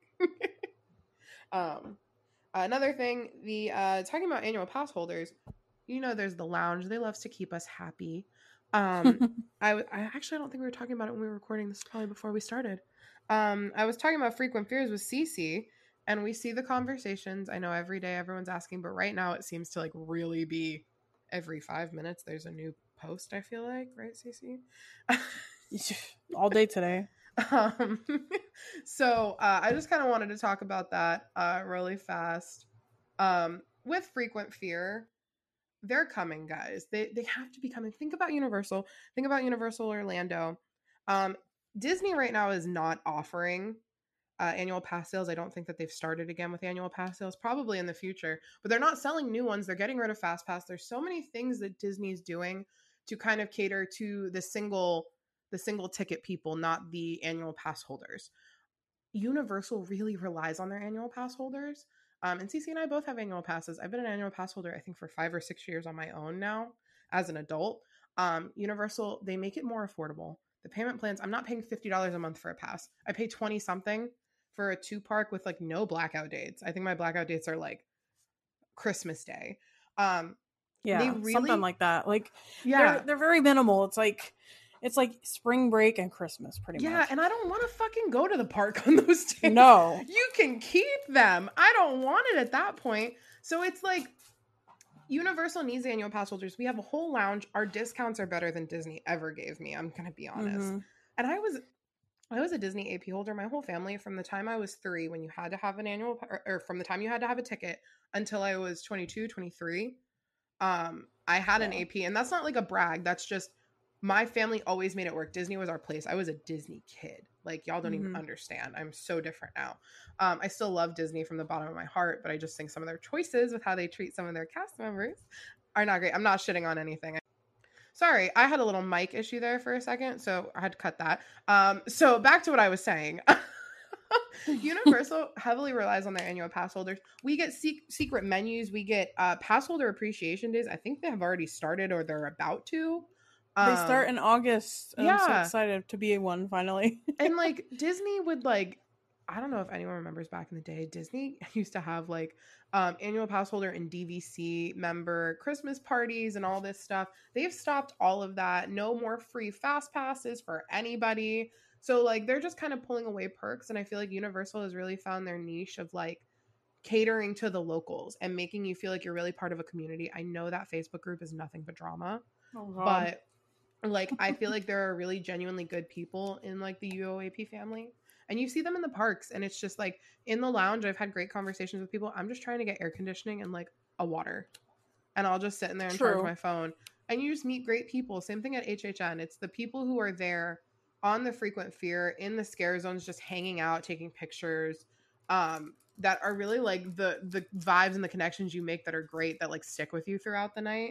Speaker 6: um. Another thing, the uh, talking about annual pass holders, you know, there's the lounge. They love to keep us happy. Um, I, I actually don't think we were talking about it when we were recording. This is probably before we started. Um, I was talking about Frequent Fears with Cece, and we see the conversations. I know every day everyone's asking, but right now it seems to like really be every five minutes there's a new post. I feel like, right, Cece?
Speaker 5: All day today.
Speaker 6: Um, so uh, I just kind of wanted to talk about that uh, really fast. Um, with Frequent Fear, they're coming, guys. They they have to be coming. Think about Universal. Think about Universal Orlando. Um, Disney right now is not offering uh, annual pass sales. I don't think that they've started again with annual pass sales. Probably in the future, but they're not selling new ones. They're getting rid of Fast Pass. There's so many things that Disney's doing to kind of cater to the single. the single ticket people, not the annual pass holders. Universal really relies on their annual pass holders. Um, and Cece and I both have annual passes. I've been an annual pass holder, I think, for five or six years on my own now as an adult. Um, Universal, they make it more affordable. The payment plans, I'm not paying fifty dollars a month for a pass. I pay twenty something for a two park with like no blackout dates. I think my blackout dates are like Christmas Day. Um,
Speaker 5: Yeah,
Speaker 6: they really,
Speaker 5: something like that. Like,
Speaker 6: yeah,
Speaker 5: they're, they're very minimal. It's like it's like spring break and Christmas, pretty
Speaker 6: yeah,
Speaker 5: much.
Speaker 6: and I don't want to fucking go to the park on those days.
Speaker 5: No.
Speaker 6: You can keep them. I don't want it at that point. So it's like Universal needs annual pass holders. We have a whole lounge. Our discounts are better than Disney ever gave me. I'm gonna be honest.
Speaker 5: Mm-hmm.
Speaker 6: And I was I was a Disney A P holder my whole family from the time I was three, when you had to have an annual, or, or from the time you had to have a ticket until I was twenty-two, twenty-three. Um, I had an
Speaker 5: Yeah.
Speaker 6: A P, and that's not like a brag. That's just my family always made it work. Disney was our place. I was a Disney kid. Like, y'all don't
Speaker 5: Mm-hmm.
Speaker 6: even understand. I'm so different now. Um, I still love Disney from the bottom of my heart, but I just think some of their choices with how they treat some of their cast members are not great. I'm not shitting on anything. Sorry, I had a little mic issue there for a second, so I had to cut that. Um, so back to what I was saying. Universal heavily relies on their annual pass holders. We get se- secret menus. We get uh, pass holder appreciation days. I think they have already started, or they're about to.
Speaker 5: They
Speaker 6: Um,
Speaker 5: start in August, and I'm so
Speaker 6: yeah.
Speaker 5: excited to be one finally.
Speaker 6: and like Disney would like, I don't know if anyone remembers back in the day, Disney used to have like um, annual pass holder and D V C member Christmas parties and all this stuff. They've stopped all of that. No more free fast passes for anybody. So like they're just kind of pulling away perks. And I feel like Universal has really found their niche of like catering to the locals and making you feel like you're really part of a community. I know that Facebook group is nothing but drama,
Speaker 5: Oh, God.
Speaker 6: but like I feel like there are really genuinely good people in like the U O A P family, and you see them in the parks, and it's just like in the lounge I've had great conversations with people. I'm just trying to get air conditioning and like a water, and I'll just sit in there and charge
Speaker 5: True.
Speaker 6: my phone, and you just meet great people. Same thing at H H N. It's the people who are there on the Frequent Fear, in the scare zones, just hanging out, taking pictures, um that are really like the the vibes and the connections you make that are great, that like stick with you throughout the night.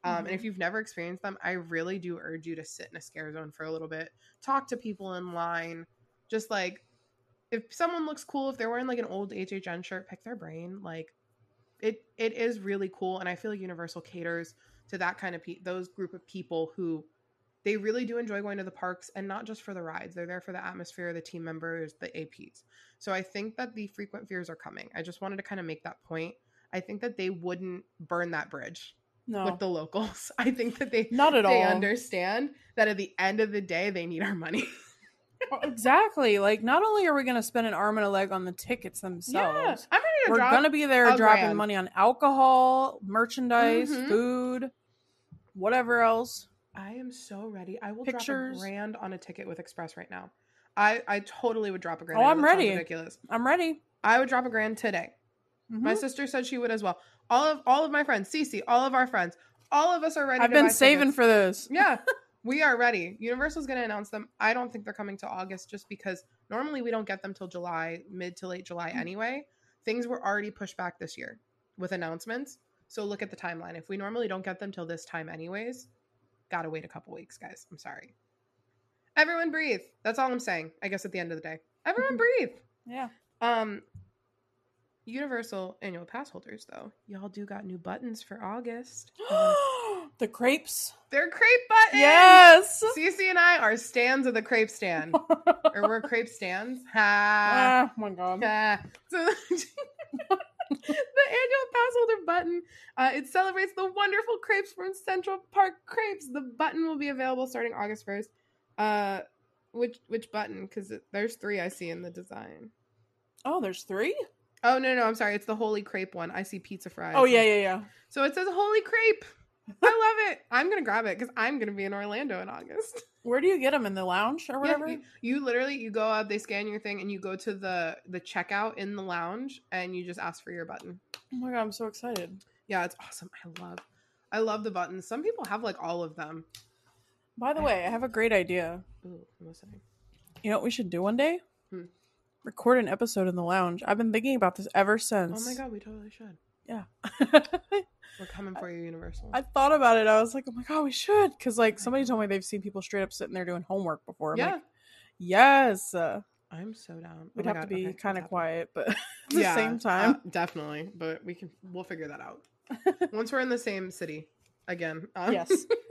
Speaker 6: Um,
Speaker 5: Mhm.
Speaker 6: And if you've never experienced them, I really do urge you to sit in a scare zone for a little bit. Talk to people in line. Just like, if someone looks cool, if they're wearing like an old H H N shirt, pick their brain. Like, it it is really cool. And I feel like Universal caters to that kind of pe- those group of people who they really do enjoy going to the parks, and not just for the rides. They're there for the atmosphere, the team members, the A Ps. So I think that the frequent fears are coming. I just wanted to kind of make that point. I think that they wouldn't burn that bridge
Speaker 5: No,
Speaker 6: with the locals. I think that they
Speaker 5: not at
Speaker 6: they
Speaker 5: all.
Speaker 6: understand that at the end of the day, they need our money.
Speaker 5: Well, exactly. Like, not only are we going to spend an arm and a leg on the tickets
Speaker 6: Yeah,
Speaker 5: themselves,
Speaker 6: I'm ready to
Speaker 5: we're
Speaker 6: drop
Speaker 5: going to be there
Speaker 6: a
Speaker 5: dropping
Speaker 6: grand.
Speaker 5: money on alcohol, merchandise,
Speaker 6: Mhm.
Speaker 5: food, whatever else.
Speaker 6: I am so ready. I will
Speaker 5: Pictures.
Speaker 6: drop a grand on a ticket with Express right now. I, I totally would drop a grand.
Speaker 5: Oh,
Speaker 6: I know
Speaker 5: I'm
Speaker 6: that sounds
Speaker 5: ready.
Speaker 6: ridiculous.
Speaker 5: I'm ready.
Speaker 6: I would drop a grand today.
Speaker 5: Mhm.
Speaker 6: My sister said she would as well. All of all of my friends, Cece, all of our friends, all of us are ready.
Speaker 5: I've
Speaker 6: to
Speaker 5: been
Speaker 6: buy
Speaker 5: saving
Speaker 6: tickets.
Speaker 5: for this.
Speaker 6: Yeah, we are ready. Universal's going to announce them. I don't think they're coming to August, just because normally we don't get them till July, mid to late July anyway. Things were already pushed back this year with announcements. So look at the timeline. If we normally don't get them till this time anyways, gotta wait a couple weeks, guys. I'm sorry. Everyone breathe. That's all I'm saying. I guess at the end of the day, everyone breathe.
Speaker 5: Yeah.
Speaker 6: Um, Universal annual pass holders, though, y'all do got new buttons for August. Um,
Speaker 5: The crepes.
Speaker 6: they're crepe buttons.
Speaker 5: Yes.
Speaker 6: Cece and I are stands of the crepe stand, or we're crepe stands. Ha.
Speaker 5: Oh my god.
Speaker 6: ha. So the annual pass holder button, uh, it celebrates the wonderful crepes from Central Park Crepes. The button will be available starting August first. Uh, which which button? Because there's three I see in the design.
Speaker 5: Oh, there's three?
Speaker 6: Oh, no, no, I'm sorry. It's the Holy Crepe one. I see pizza fries.
Speaker 5: Oh, yeah, yeah, yeah.
Speaker 6: So it says Holy Crepe. I love it. I'm going to grab it because I'm going to be in Orlando in August.
Speaker 5: Where do you get them? In the lounge or whatever?
Speaker 6: Yeah, you, you literally, you go out, they scan your thing, and you go to the, the checkout in the lounge, and you just ask for your button.
Speaker 5: Oh my god, I'm so excited.
Speaker 6: Yeah, it's awesome. I love, I love the buttons. Some people have like all of them.
Speaker 5: By the way, I have a great idea.
Speaker 6: Ooh, I'm listening.
Speaker 5: You know what we should do one day?
Speaker 6: Hmm.
Speaker 5: Record an episode in the lounge. I've been thinking about this ever
Speaker 6: Oh
Speaker 5: since.
Speaker 6: my god, we totally should.
Speaker 5: Yeah.
Speaker 6: We're coming for you, Universal.
Speaker 5: I thought about it. I was like, oh my god, we should. Because, like, somebody told me they've seen people straight up sitting there doing homework before. I'm
Speaker 6: yeah,
Speaker 5: like, yes. Uh,
Speaker 6: I'm so down.
Speaker 5: we'd
Speaker 6: Oh my
Speaker 5: have to
Speaker 6: God,
Speaker 5: be
Speaker 6: okay,
Speaker 5: kind
Speaker 6: what's
Speaker 5: of quiet, but at the
Speaker 6: Yeah,
Speaker 5: same time.
Speaker 6: uh, definitely. But we can, we'll figure that out once we're in the same city again. Um,
Speaker 5: Yes.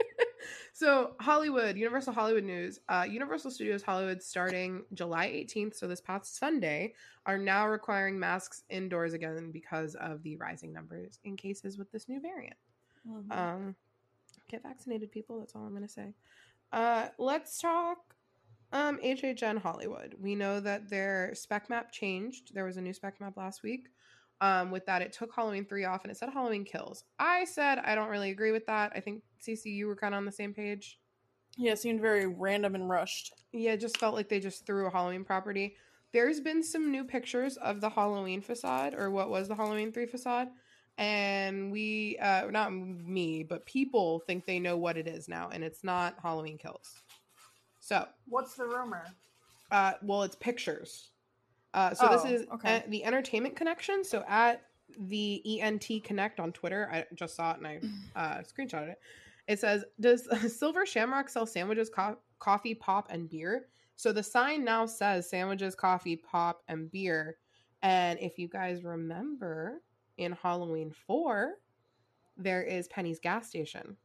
Speaker 6: So Hollywood, Universal Hollywood news. Uh, Universal Studios Hollywood, starting July eighteenth, so this past Sunday, are now requiring masks indoors again because of the rising numbers in cases with this new variant.
Speaker 5: Mhm.
Speaker 6: Um, get vaccinated, people. That's all I'm going to say. Uh, let's talk um, H H N Hollywood. We know that their spec map changed. There was a new spec map last week. Um, with that, it took Halloween three off and it said Halloween Kills. I said I don't really agree with that. I think, Cece, you were kind of on the same page.
Speaker 5: Yeah, it seemed very random and rushed.
Speaker 6: Yeah, it just felt like they just threw a Halloween property. There's been some new pictures of the Halloween facade, or what was the Halloween three facade. And we, uh, not me, but people think they know what it is now, and it's not Halloween Kills. So,
Speaker 5: What's the rumor?
Speaker 6: uh, well, it's pictures. Uh, so
Speaker 5: Oh,
Speaker 6: this is
Speaker 5: okay.
Speaker 6: uh, the Entertainment Connection. So at the E N T Connect on Twitter, I just saw it and I uh, screenshotted it. It says, does Silver Shamrock sell sandwiches, co- coffee, pop, and beer? So the sign now says sandwiches, coffee, pop, and beer. And if you guys remember, in Halloween four, there is Penny's gas station.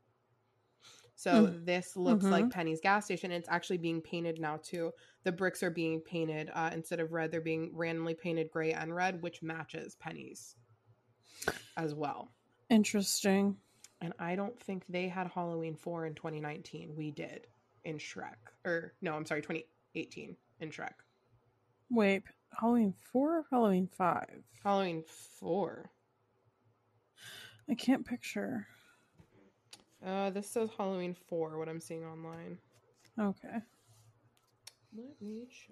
Speaker 6: So
Speaker 5: Mm.
Speaker 6: this looks
Speaker 5: Mhm.
Speaker 6: like Penny's gas station. It's actually being painted now too. The bricks are being painted uh, instead of red. They're being randomly painted gray and red, which matches Penny's as well.
Speaker 5: Interesting.
Speaker 6: And I don't think they had Halloween four in twenty nineteen. We did in Shrek. Or no, I'm sorry, twenty eighteen in Shrek.
Speaker 5: Wait, Halloween four or Halloween five?
Speaker 6: Halloween four.
Speaker 5: I can't picture.
Speaker 6: Uh, this says Halloween four, what I'm seeing online.
Speaker 5: Okay.
Speaker 6: Let me check.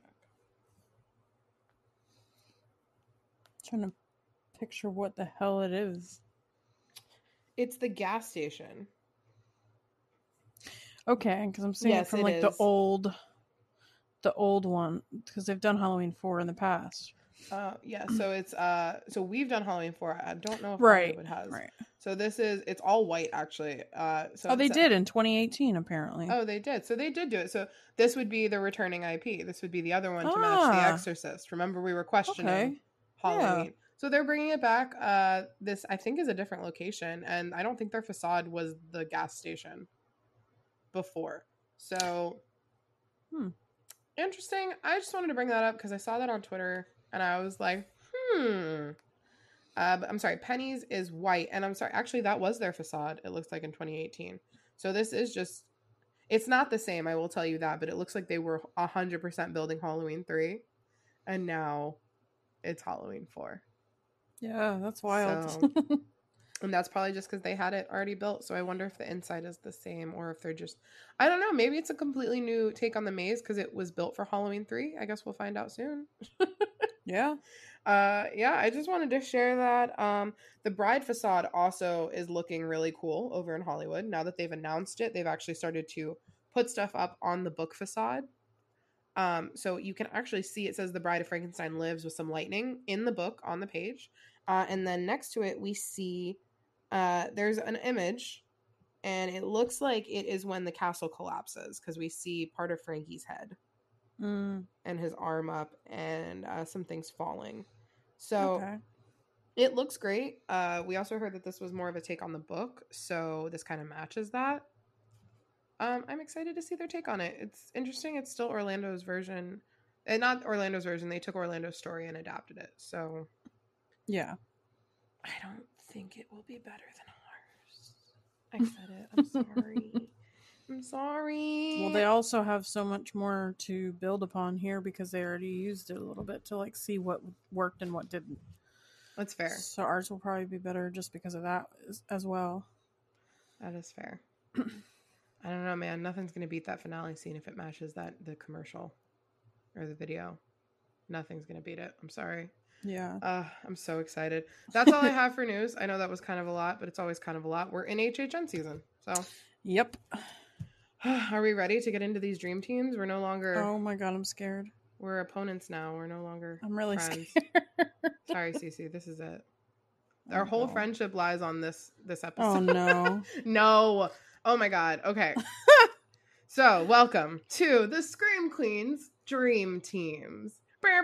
Speaker 5: Trying to picture what the hell it is.
Speaker 6: It's the gas station.
Speaker 5: Okay, because I'm seeing
Speaker 6: Yes,
Speaker 5: it from
Speaker 6: it
Speaker 5: like the
Speaker 6: is.
Speaker 5: old, the old one, because they've done Halloween four in the past.
Speaker 6: Uh, yeah, so it's uh, so we've done Halloween four. I don't know if
Speaker 5: Right.
Speaker 6: Hollywood has.
Speaker 5: Right.
Speaker 6: So this is it's all white actually. Uh, so
Speaker 5: Oh, they
Speaker 6: it's a-
Speaker 5: did in twenty eighteen apparently.
Speaker 6: Oh, they did. So they did do it. So this would be the returning I P. This would be the other one to match The
Speaker 5: Ah.
Speaker 6: Exorcist. Remember, we were questioning
Speaker 5: Okay.
Speaker 6: Halloween. So they're bringing it back. Uh, this I think is a different location, and I don't think their facade was the gas station before. So,
Speaker 5: Hmm.
Speaker 6: interesting. I just wanted to bring that up because I saw that on Twitter, and I was like, hmm. Uh, but I'm sorry, Penny's is white, and I'm sorry. Actually, that was their facade. It looks like in twenty eighteen. So this is just. It's not the same, I will tell you that, but it looks like they were one hundred percent building Halloween three, and now it's Halloween four.
Speaker 5: Yeah, that's wild.
Speaker 6: So, and that's probably just because they had it already built, so I wonder if the inside is the same, or if they're just... I don't know, maybe it's a completely new take on the maze, because it was built for Halloween three. I guess we'll find out soon.
Speaker 5: Yeah.
Speaker 6: Uh, yeah, I just wanted to share that. Um, the bride facade also is looking really cool over in Hollywood. Now that they've announced it, they've actually started to put stuff up on the book facade. Um, so you can actually see it says The Bride of Frankenstein Lives with some lightning in the book on the page. Uh, and then next to it, we see uh, there's an image, and it looks like it is when the castle collapses, because we see part of Frankie's head
Speaker 5: Mm,
Speaker 6: and his arm up, and uh, some things falling. So
Speaker 5: okay.
Speaker 6: it looks great. Uh, we also heard that this was more of a take on the book, so this kind of matches that. Um, I'm excited to see their take on it. It's interesting. It's still Orlando's version. And not Orlando's version. They took Orlando's story and adapted it. So
Speaker 5: Yeah.
Speaker 6: I don't think it will be better than ours. I said it. I'm sorry. I'm sorry.
Speaker 5: Well, they also have so much more to build upon here because they already used it a little bit to like see what worked and what didn't.
Speaker 6: That's fair.
Speaker 5: So ours will probably be better just because of that as, as well.
Speaker 6: That is fair. I don't know, man. Nothing's gonna beat that finale scene if it matches that the commercial or the video. Nothing's gonna beat it. I'm sorry.
Speaker 5: Yeah.
Speaker 6: Uh, I'm so excited. That's all I have for news. I know that was kind of a lot, but it's always kind of a lot. We're in H H N season, so
Speaker 5: Yep.
Speaker 6: are we ready to get into these dream teams? We're no longer.
Speaker 5: Oh my god, I'm scared.
Speaker 6: We're opponents now. We're no longer.
Speaker 5: I'm really
Speaker 6: friends.
Speaker 5: scared.
Speaker 6: Sorry, Cece. This is it.
Speaker 5: Oh,
Speaker 6: Our whole
Speaker 5: no.
Speaker 6: friendship lies on this this episode.
Speaker 5: Oh no.
Speaker 6: No. Oh my god. Okay. So, welcome to the Scream Queens Dream Teams.
Speaker 5: Uh,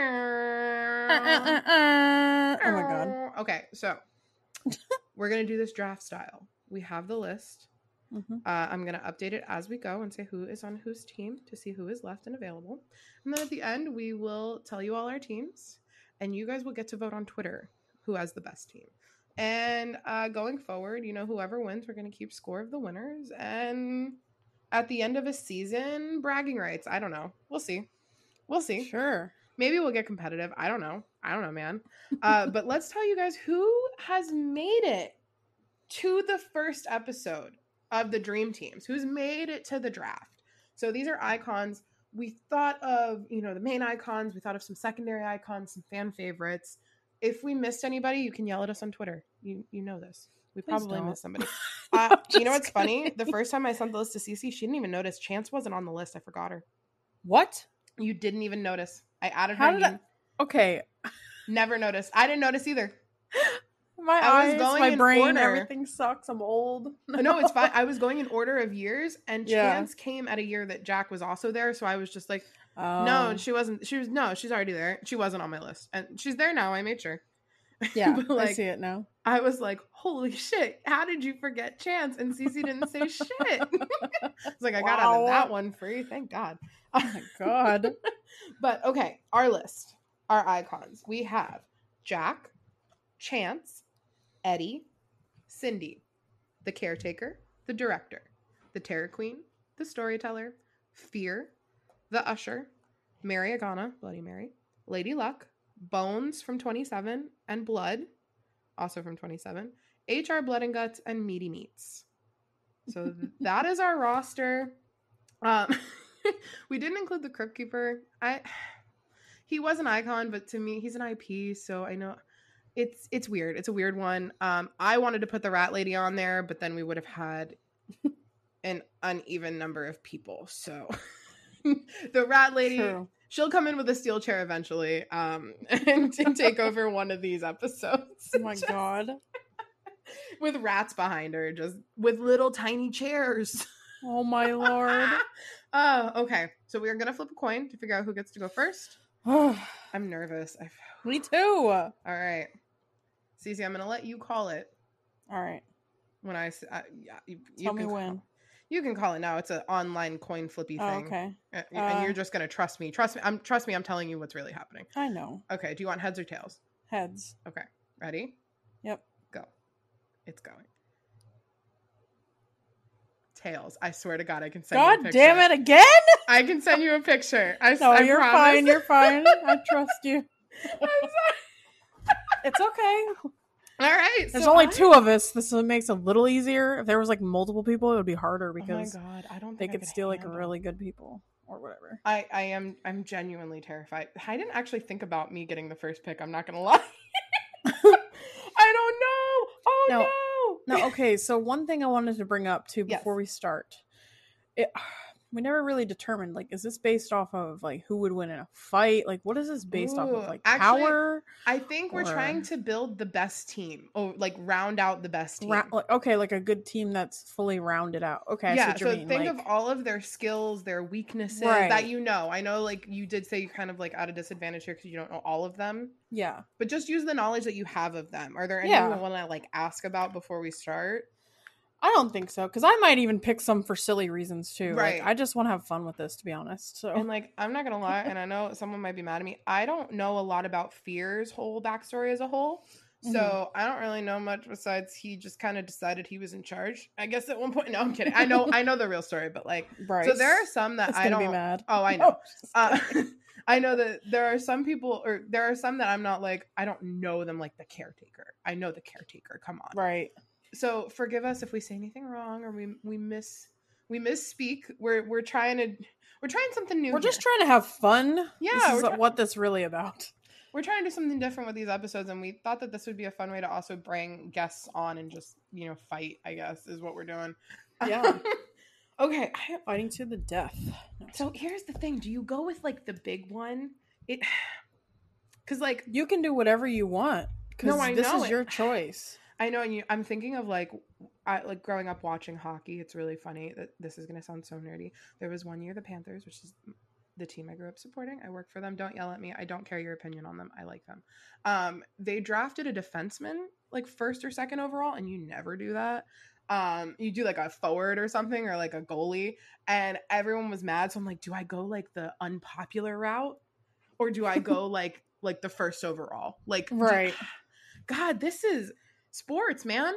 Speaker 5: uh, uh, uh. Oh my god.
Speaker 6: Okay, so we're going to do this draft style. We have the list.
Speaker 5: Mm-hmm.
Speaker 6: Uh, I'm going to update it as we go and say who is on whose team to see who is left and available. And then at the end, we will tell you all our teams. And you guys will get to vote on Twitter who has the best team. And uh, going forward, you know, whoever wins, we're going to keep score of the winners. And at the end of a season, bragging rights. I don't know. We'll see. We'll see.
Speaker 5: Sure.
Speaker 6: Maybe we'll get competitive. I don't know. I don't know, man. Uh, but let's tell you guys who has made it to the first episode of the Dream Teams, who's made it to the draft. So these are icons. We thought of, you know, the main icons. We thought of some secondary icons, some fan favorites. If we missed anybody, you can yell at us on Twitter. You you know this. We
Speaker 5: Please
Speaker 6: probably
Speaker 5: don't.
Speaker 6: missed somebody. Uh, you know
Speaker 5: Just
Speaker 6: what's funny?
Speaker 5: kidding.
Speaker 6: The first time I sent the list to Cece, she didn't even notice. Chance wasn't on the list. I forgot her.
Speaker 5: What?
Speaker 6: You didn't even notice. I added her.
Speaker 5: How
Speaker 6: and
Speaker 5: did
Speaker 6: you
Speaker 5: I? Okay.
Speaker 6: never noticed. I didn't notice either.
Speaker 5: My
Speaker 6: I was
Speaker 5: eyes,
Speaker 6: going
Speaker 5: my
Speaker 6: in
Speaker 5: brain,
Speaker 6: order.
Speaker 5: everything sucks. I'm old.
Speaker 6: No, it's fine. I was going in order of years, and
Speaker 5: Yeah.
Speaker 6: Chance came at a year that Jack was also there. So I was just like,
Speaker 5: Oh.
Speaker 6: no, she wasn't. She was no, she's already there. She wasn't on my list, and she's there now. I made sure.
Speaker 5: Yeah,
Speaker 6: But, like,
Speaker 5: I see it now.
Speaker 6: I was like, holy shit! How did you forget Chance? And Cece didn't say shit. I was like, I got out of
Speaker 5: Wow.
Speaker 6: that one free. Thank God.
Speaker 5: Oh my god.
Speaker 6: But okay, our list, our icons. We have Jack, Chance, Eddie, Cindy, the caretaker, the director, the terror queen, the storyteller, Fear, the usher, Mary Agana, Bloody Mary, Lady Luck, Bones from twenty-seven, and Blood, also from twenty-seven, H R Blood and Guts, and Meaty Meats. So th- that is our roster. Um, we didn't include the Crypt Keeper. I he was an icon, but to me, he's an I P, so I know it's it's weird. It's a weird one. Um, I wanted to put the Rat Lady on there, but then we would have had an uneven number of people. So the Rat Lady
Speaker 5: True.
Speaker 6: she'll come in with a steel chair eventually, um, and, and take over one of these episodes.
Speaker 5: Oh my
Speaker 6: Just
Speaker 5: god.
Speaker 6: with rats behind her, just with little tiny chairs.
Speaker 5: Oh my lord.
Speaker 6: Oh, okay. So we are gonna flip a coin to figure out who gets to go first. I'm nervous. I...
Speaker 5: Me too.
Speaker 6: All right, Cece, I'm gonna let you call it.
Speaker 5: All right.
Speaker 6: When I, s- uh, yeah, you, you
Speaker 5: Tell me
Speaker 6: can
Speaker 5: when.
Speaker 6: Call, you can call it now. It's an online coin flippy
Speaker 5: Oh,
Speaker 6: thing.
Speaker 5: okay.
Speaker 6: Uh,
Speaker 5: Uh,
Speaker 6: and you're just gonna trust me. Trust me. I'm trust me. I'm telling you what's really happening.
Speaker 5: I know.
Speaker 6: Okay. Do you want heads or tails?
Speaker 5: Heads.
Speaker 6: Okay. Ready?
Speaker 5: Yep.
Speaker 6: Go. It's going. Tails. I swear to God, I can send you a
Speaker 5: God
Speaker 6: picture.
Speaker 5: damn it again?
Speaker 6: I can send you a picture. I,
Speaker 5: No,
Speaker 6: I
Speaker 5: you're
Speaker 6: promise.
Speaker 5: fine. You're fine. I trust you.
Speaker 6: I'm sorry.
Speaker 5: It's okay.
Speaker 6: All right.
Speaker 5: There's
Speaker 6: so
Speaker 5: only
Speaker 6: I-
Speaker 5: two of us. This makes it a little easier. If there was like multiple people, it would be harder because
Speaker 6: oh my God, I don't
Speaker 5: they
Speaker 6: think I
Speaker 5: could steal like
Speaker 6: handle-
Speaker 5: really good people or whatever.
Speaker 6: I, I am I'm genuinely terrified. I didn't actually think about me getting the first pick. I'm not gonna lie. I don't know. Oh
Speaker 5: No.
Speaker 6: no.
Speaker 5: No, okay. So one thing I wanted to bring up too
Speaker 6: Yes.
Speaker 5: before we start, it, we never really determined like, is this based off of like who would win in a fight? Like, what is this based off
Speaker 6: Ooh,
Speaker 5: of? Like
Speaker 6: actually,
Speaker 5: power?
Speaker 6: I think we're
Speaker 5: Or-
Speaker 6: trying to build the best team. Oh, like round out the best team.
Speaker 5: Ra- like, okay, like a good team that's fully rounded out. Okay, I see
Speaker 6: yeah,
Speaker 5: what you
Speaker 6: so
Speaker 5: mean.
Speaker 6: think
Speaker 5: like,
Speaker 6: of all of their skills, their weaknesses
Speaker 5: Right.
Speaker 6: that you know. I know, like you did say, you're kind of like at a disadvantage here because you don't know all of them.
Speaker 5: yeah.
Speaker 6: But just use the knowledge that you have of them. Are there any
Speaker 5: Yeah.
Speaker 6: you want to like ask about before we start?
Speaker 5: I don't think so because I might even pick some for silly reasons too. Like,
Speaker 6: Right.
Speaker 5: I just want to have fun with this, to be honest. So
Speaker 6: And like, I'm not gonna lie, and I know someone might be mad at me. I don't know a lot about Fear's whole backstory as a whole, so
Speaker 5: Mhm.
Speaker 6: I don't really know much besides he just kind of decided he was in charge. I guess at one point. No, I'm kidding. I know, I know the real story, but like,
Speaker 5: Bryce,
Speaker 6: so there are some that
Speaker 5: is
Speaker 6: I
Speaker 5: gonna
Speaker 6: don't.
Speaker 5: be mad.
Speaker 6: Oh, I know.
Speaker 5: Just
Speaker 6: Uh,
Speaker 5: kidding.
Speaker 6: I know that there are some people, or there are some that I'm not like. I don't know them like the caretaker. I know the caretaker. Come on.
Speaker 5: right.
Speaker 6: So forgive us if we say anything wrong or we we miss we misspeak. We're we're trying to we're trying something new.
Speaker 5: We're
Speaker 6: here.
Speaker 5: just trying to have fun.
Speaker 6: Yeah,
Speaker 5: this is
Speaker 6: we're try-
Speaker 5: what this really about.
Speaker 6: We're trying to do something different with these episodes, and we thought that this would be a fun way to also bring guests on and just, you know, fight, I guess, is what we're doing.
Speaker 5: Yeah.
Speaker 6: Okay.
Speaker 5: Fighting to the death. No,
Speaker 6: So here's the thing. Do you go with, like, the big one? It... Because, like...
Speaker 5: you can do whatever you want. Because
Speaker 6: No, I
Speaker 5: this
Speaker 6: know
Speaker 5: is
Speaker 6: it.
Speaker 5: your choice.
Speaker 6: I know, and you, I'm thinking of, like, I, like, growing up watching hockey. It's really funny that this is going to sound so nerdy. There was one year the Panthers, which is the team I grew up supporting. I work for them. Don't yell at me. I don't care your opinion on them. I like them. Um, they drafted a defenseman, like, first or second overall, and you never do that. Um, you do, like, a forward or something, or, like, a goalie, and everyone was mad. So I'm like, do I go, like, the unpopular route? Or do I go, like, like the first overall? Like, do-
Speaker 5: Right.
Speaker 6: God, this is sports, man.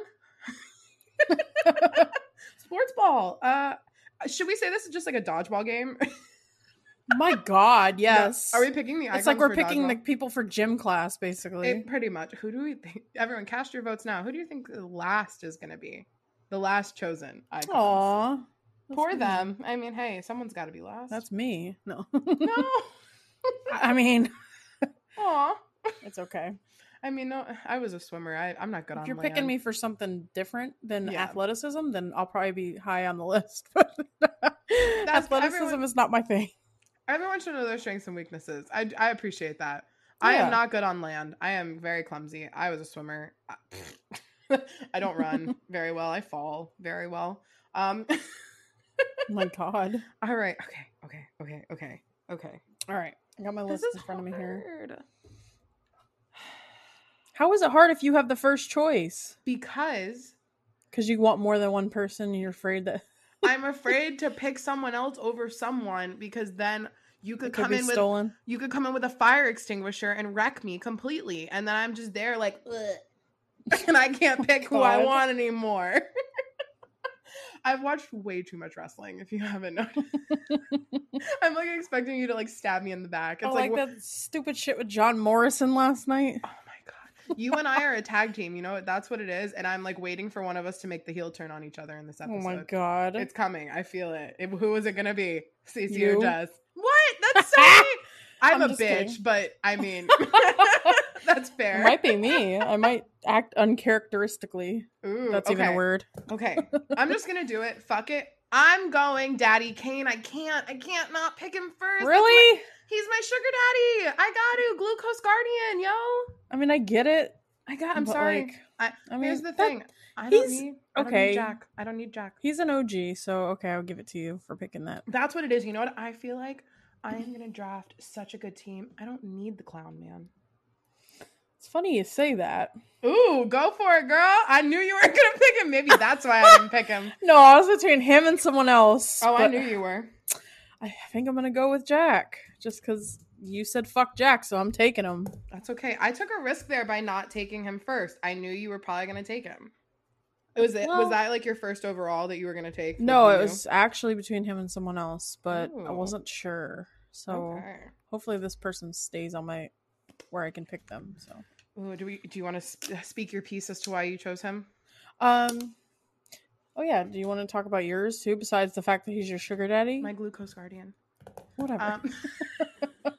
Speaker 6: Sports ball. Uh, should we say this is just like a dodgeball game?
Speaker 5: My God, yes.
Speaker 6: Are we picking the icons?
Speaker 5: It's like we're
Speaker 6: for
Speaker 5: picking
Speaker 6: dodgeball?
Speaker 5: the people for gym class, basically.
Speaker 6: It, pretty much. Who do we think? Everyone, cast your votes now. Who do you think the last is going to be? The last chosen icons.
Speaker 5: Aw.
Speaker 6: Poor
Speaker 5: That's me.
Speaker 6: them. I mean, hey, someone's got to be last.
Speaker 5: That's me. No.
Speaker 6: no.
Speaker 5: I mean,
Speaker 6: Aw.
Speaker 5: it's okay.
Speaker 6: I mean, no. I was a swimmer. I, I'm not good on
Speaker 5: If you're
Speaker 6: land.
Speaker 5: picking me for something different than
Speaker 6: Yeah.
Speaker 5: athleticism, then I'll probably be high on the list. But athleticism
Speaker 6: everyone-
Speaker 5: is not my thing.
Speaker 6: Everyone should know their strengths and weaknesses. I, I appreciate that. I
Speaker 5: Yeah.
Speaker 6: am not good on land. I am very clumsy. I was a swimmer. I don't run very well. I fall very well. Um,
Speaker 5: Oh my God.
Speaker 6: all right. Okay. Okay. Okay. Okay. Okay.
Speaker 5: All right. I got my
Speaker 6: This
Speaker 5: list
Speaker 6: is
Speaker 5: in front of me here.
Speaker 6: hard.
Speaker 5: How is it hard if you have the first choice?
Speaker 6: Because
Speaker 5: Because you want more than one person and you're afraid that
Speaker 6: I'm afraid to pick someone else over someone because then you could
Speaker 5: it could
Speaker 6: come
Speaker 5: be
Speaker 6: in with
Speaker 5: stolen.
Speaker 6: you could come in with a fire extinguisher and wreck me completely, and then I'm just there like, ugh, and I can't pick who I
Speaker 5: God.
Speaker 6: want anymore. I've watched way too much wrestling. If you haven't noticed, I'm like expecting you to like stab me in the back. It's
Speaker 5: Oh,
Speaker 6: like,
Speaker 5: like that stupid shit with John Morrison last night.
Speaker 6: oh my god, you and I are a tag team. You know what? That's what it is. And I'm like waiting for one of us to make the heel turn on each other in this
Speaker 5: Oh
Speaker 6: episode.
Speaker 5: my God.
Speaker 6: It's coming. I feel it. it who is it gonna be? Cece
Speaker 5: You?
Speaker 6: or Jess? What? That's so mean. I'm,
Speaker 5: I'm
Speaker 6: a
Speaker 5: just
Speaker 6: bitch,
Speaker 5: kidding.
Speaker 6: but I mean, that's fair.
Speaker 5: It might be me. I might act uncharacteristically.
Speaker 6: Ooh,
Speaker 5: That's
Speaker 6: okay.
Speaker 5: even a word.
Speaker 6: Okay, I'm just gonna do it. Fuck it. I'm going Daddy Kane. I can't. I can't not pick him first.
Speaker 5: Really?
Speaker 6: My, he's my sugar daddy. I got to. Glucose Guardian, yo.
Speaker 5: I mean, I get it.
Speaker 6: I got. I'm
Speaker 5: but,
Speaker 6: sorry.
Speaker 5: Like,
Speaker 6: I,
Speaker 5: I mean,
Speaker 6: here's the
Speaker 5: that-
Speaker 6: thing. I don't
Speaker 5: he's-
Speaker 6: need. I don't
Speaker 5: okay.
Speaker 6: need Jack. I don't need Jack.
Speaker 5: He's an O G, so okay, I'll give it to you for picking that.
Speaker 6: That's what it is. You know what? I feel like I am gonna draft such a good team. I don't need the clown man.
Speaker 5: It's funny you say that.
Speaker 6: Ooh, go for it, girl. I knew you were gonna pick him. Maybe that's why I didn't pick him.
Speaker 5: No, I was between him and someone else.
Speaker 6: Oh, I
Speaker 5: but
Speaker 6: knew you were.
Speaker 5: I think I'm gonna go with Jack, just because you said fuck Jack, so I'm taking him.
Speaker 6: That's okay. I took a risk there by not taking him first. I knew you were probably gonna take him. It was it.
Speaker 5: Well-
Speaker 6: Was that like your first overall that you were gonna take?
Speaker 5: No,
Speaker 6: Like,
Speaker 5: it
Speaker 6: you
Speaker 5: was actually between him and someone else, but I
Speaker 6: Ooh.
Speaker 5: wasn't sure. So
Speaker 6: knew? Okay.
Speaker 5: hopefully this person stays on my where I can pick them. So
Speaker 6: Ooh, do we? Do you want to sp- speak your piece as to why you chose him?
Speaker 5: um, oh yeah, do you want to talk about yours too? Besides the fact that he's your sugar daddy,
Speaker 6: My glucose guardian.
Speaker 5: whatever.
Speaker 6: Um, uh,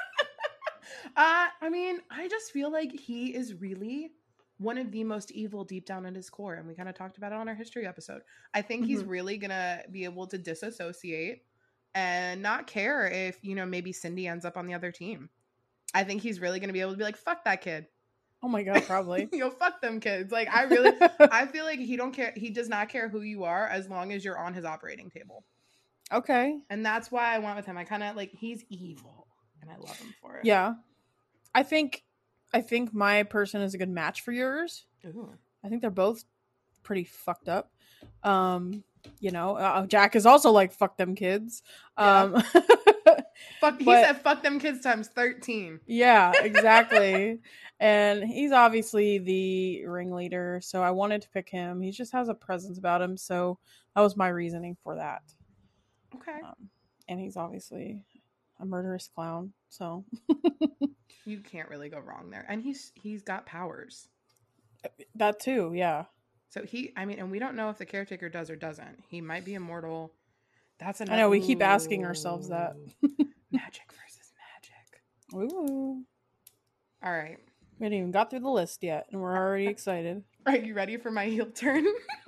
Speaker 6: I mean, I just feel like he is really one of the most evil deep down at his core, and we kind of talked about it on our history episode. I think he's
Speaker 5: Mhm.
Speaker 6: really gonna be able to disassociate and not care if, you know, maybe Cindy ends up on the other team. I think he's really gonna be able to be like, fuck that kid.
Speaker 5: Oh my god, probably.
Speaker 6: Yo, fuck them kids. Like, I really, I feel like he don't care. He does not care who you are as long as you're on his operating table.
Speaker 5: Okay.
Speaker 6: And that's why I went with him. I kind of like, he's evil and I love him for it.
Speaker 5: Yeah. I think I think my person is a good match for yours.
Speaker 6: Ooh.
Speaker 5: I think they're both pretty fucked up. Um, you know, uh, Jack is also like fuck them kids. Um
Speaker 6: Fuck, he
Speaker 5: But-
Speaker 6: said fuck them kids times thirteen.
Speaker 5: yeah, exactly. And he's obviously the ringleader, so I wanted to pick him. He just has a presence about him, so that was my reasoning for that.
Speaker 6: Okay.
Speaker 5: Um, and he's obviously a murderous clown, so
Speaker 6: You can't really go wrong there. And he's he's got powers.
Speaker 5: that too, yeah.
Speaker 6: So he, I mean, and we don't know if the caretaker does or doesn't. He might be immortal. That's
Speaker 5: I
Speaker 6: another.
Speaker 5: know, we keep asking ourselves that.
Speaker 6: Magic versus magic.
Speaker 5: Ooh.
Speaker 6: All right.
Speaker 5: We haven't even got through the list yet, and we're already excited.
Speaker 6: Are you ready for my heel turn?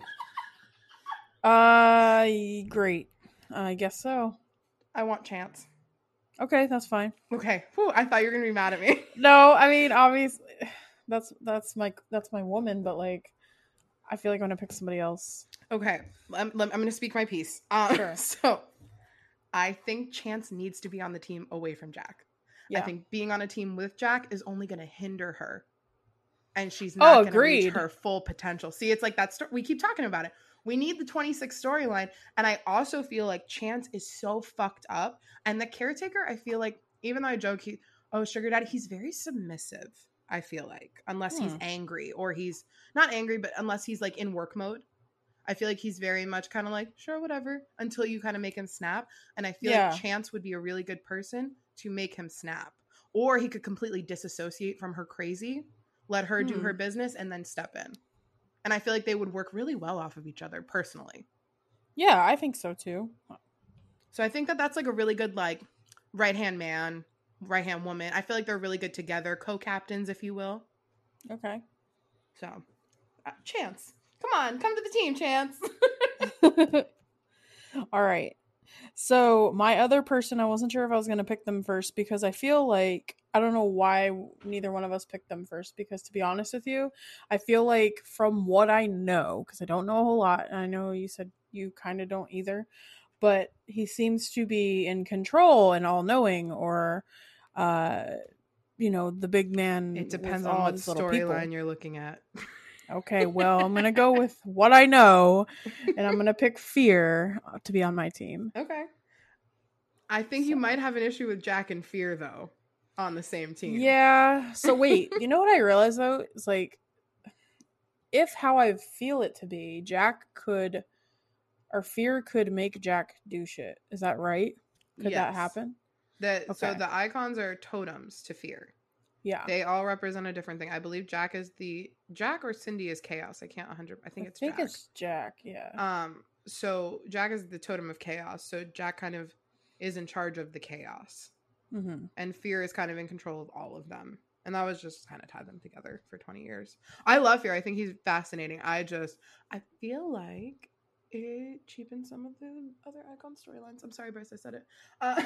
Speaker 5: Uh, great. I guess so.
Speaker 6: I want Chance.
Speaker 5: Okay, that's fine.
Speaker 6: Okay. Whew, I thought you were gonna be mad at me.
Speaker 5: No, I mean, obviously, that's that's my that's my woman, but like, I feel like I'm gonna pick somebody else.
Speaker 6: Okay. I'm, I'm gonna speak my piece. Um,
Speaker 5: Sure.
Speaker 6: So, I think Chance needs to be on the team away from Jack.
Speaker 5: Yeah.
Speaker 6: I think being on a team with Jack is only going to hinder her, and she's
Speaker 5: Oh,
Speaker 6: not going to reach
Speaker 5: agreed.
Speaker 6: her full potential. See, it's like that. Sto- we keep talking about it. We need the twenty-six storyline, and I also feel like Chance is so fucked up, and the caretaker. I feel like, even though I joke, he, oh sugar daddy, he's very submissive. I feel like unless he's
Speaker 5: Hmm.
Speaker 6: angry or he's not angry, but unless he's like in work mode. I feel like he's very much kind of like, sure, whatever, until you kind of make him snap. And I feel
Speaker 5: Yeah.
Speaker 6: like Chance would be a really good person to make him snap. Or he could completely disassociate from her crazy, let her do
Speaker 5: Hmm.
Speaker 6: her business, and then step in. And I feel like they would work really well off of each other personally.
Speaker 5: Yeah, I think so too.
Speaker 6: So I think that that's like a really good, like, right-hand man, right-hand woman. I feel like they're really good together, co-captains, if you will.
Speaker 5: Okay.
Speaker 6: So, uh, Chance. Come on, come to the team, Chance.
Speaker 5: All right. So my other person, I wasn't sure if I was going to pick them first because I feel like, I don't know why neither one of us picked them first, because to be honest with you, I feel like from what I know, because I don't know a whole lot, and I know you said you kind of don't either, but he seems to be in control and all knowing, or, uh, you know, the big man.
Speaker 6: It depends
Speaker 5: with
Speaker 6: on
Speaker 5: all
Speaker 6: what
Speaker 5: his little people.
Speaker 6: storyline you're looking at.
Speaker 5: Okay, well, I'm going to go with what I know, and I'm going to pick Fear to be on my team.
Speaker 6: Okay. I think you
Speaker 5: So-
Speaker 6: might have an issue with Jack and Fear, though, on the same team.
Speaker 5: Yeah. So wait, you know what I realized though? It's like, if how I feel it to be, Jack could, or Fear could make Jack do shit. Is that right? Could that
Speaker 6: Yes.
Speaker 5: happen?
Speaker 6: The, So
Speaker 5: Okay.
Speaker 6: the icons are totems to Fear.
Speaker 5: Yeah.
Speaker 6: They all represent a different thing. I believe Jack is the... Jack or Cindy is chaos. I can't one hundred... I think
Speaker 5: I
Speaker 6: it's
Speaker 5: think
Speaker 6: Jack.
Speaker 5: it's Jack. Yeah.
Speaker 6: Um, so Jack is the totem of chaos. So Jack kind of is in charge of the chaos.
Speaker 5: mm-hmm.
Speaker 6: And Fear is kind of in control of all of them. And that was just kind of tied them together for twenty years. I love Fear. I think he's fascinating. I just, I feel like it cheapens some of the other icon storylines. I'm sorry, Bryce, I said it. Uh,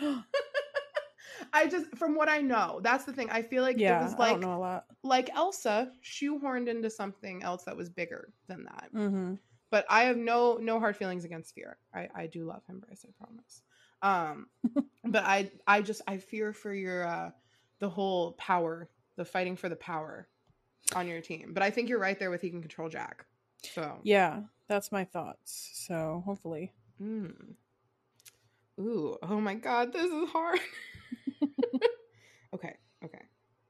Speaker 6: I just, from what I know, that's the thing. I feel like
Speaker 5: yeah,
Speaker 6: it was like,
Speaker 5: I don't know a lot.
Speaker 6: like Elsa shoehorned into something else that was bigger than that.
Speaker 5: Mm-hmm.
Speaker 6: But I have no no hard feelings against Fear. I, I do love him, Bryce, I promise. Um, but I I just I fear for your uh, the whole power, the fighting for the power on your team. But I think you're right there with he can control Jack. So
Speaker 5: yeah, that's my thoughts. So hopefully.
Speaker 6: Mm. Ooh, oh my God, this is hard. okay, okay.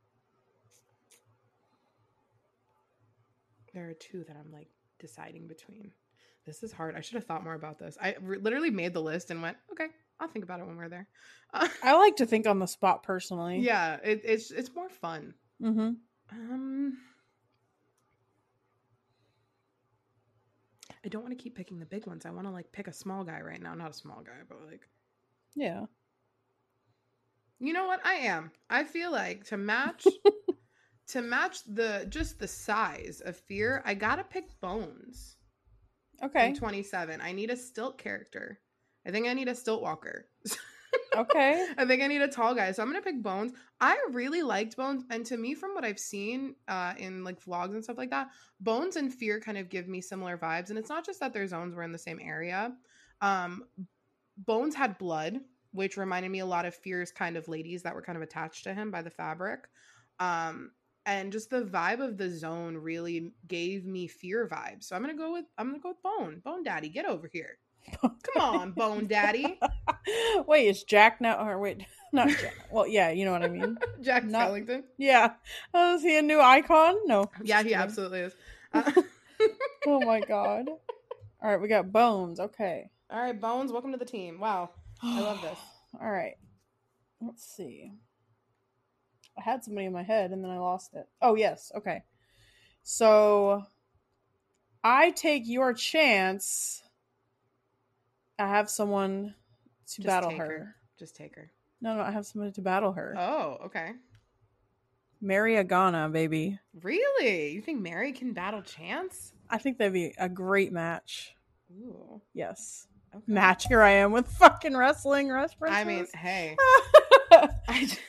Speaker 6: There are two that I'm like deciding between. This is hard. I should have thought more about this. I re- literally made the list and went, okay, I'll think about it when we're there. Uh,
Speaker 5: I like to think on the spot personally.
Speaker 6: yeah, it, it's it's more fun.
Speaker 5: Mm-hmm.
Speaker 6: Um, I don't want to keep picking the big ones. I want to like pick a small guy right now. Not a small guy, but like,
Speaker 5: yeah.
Speaker 6: You know what? I am. I feel like to match to match the just the size of Fear, I gotta pick Bones.
Speaker 5: Okay.
Speaker 6: I'm twenty-seven. I need a stilt character. I think I need a stilt walker.
Speaker 5: Okay.
Speaker 6: I think I need a tall guy. So I'm gonna pick Bones. I really liked Bones, and to me, from what I've seen uh, in like vlogs and stuff like that, Bones and Fear kind of give me similar vibes. And it's not just that their zones were in the same area. Um, Bones had blood, which reminded me a lot of Fear's kind of ladies that were kind of attached to him by the fabric. Um, and just the vibe of the zone really gave me Fear vibes. So I'm going to go with, I'm going to go with Bone. Bone Daddy, get over here. Come on, Bone Daddy.
Speaker 5: Wait, is Jack now, or wait, not Jack. Well, yeah, you know what I mean.
Speaker 6: Jack
Speaker 5: Not,
Speaker 6: Skellington.
Speaker 5: Yeah. Oh, is he a new icon? No.
Speaker 6: Yeah, he
Speaker 5: kidding.
Speaker 6: absolutely is. Uh,
Speaker 5: Oh my God. All right, we got Bones. Okay.
Speaker 6: all right, Bones, welcome to the team. Wow. I love this.
Speaker 5: All right. Let's see. I had somebody in my head and then I lost it. Oh, yes. Okay. So I take your chance. I have someone to
Speaker 6: Just
Speaker 5: battle
Speaker 6: take
Speaker 5: her.
Speaker 6: her. Just take her.
Speaker 5: No, no, I have somebody to battle her.
Speaker 6: Oh, okay.
Speaker 5: Mary Agana, baby.
Speaker 6: Really? You think Mary can battle Chance?
Speaker 5: I think that'd be a great match.
Speaker 6: Ooh.
Speaker 5: Yes.
Speaker 6: Okay.
Speaker 5: Match. Here I am with fucking wrestling references.
Speaker 6: I mean, hey. I just...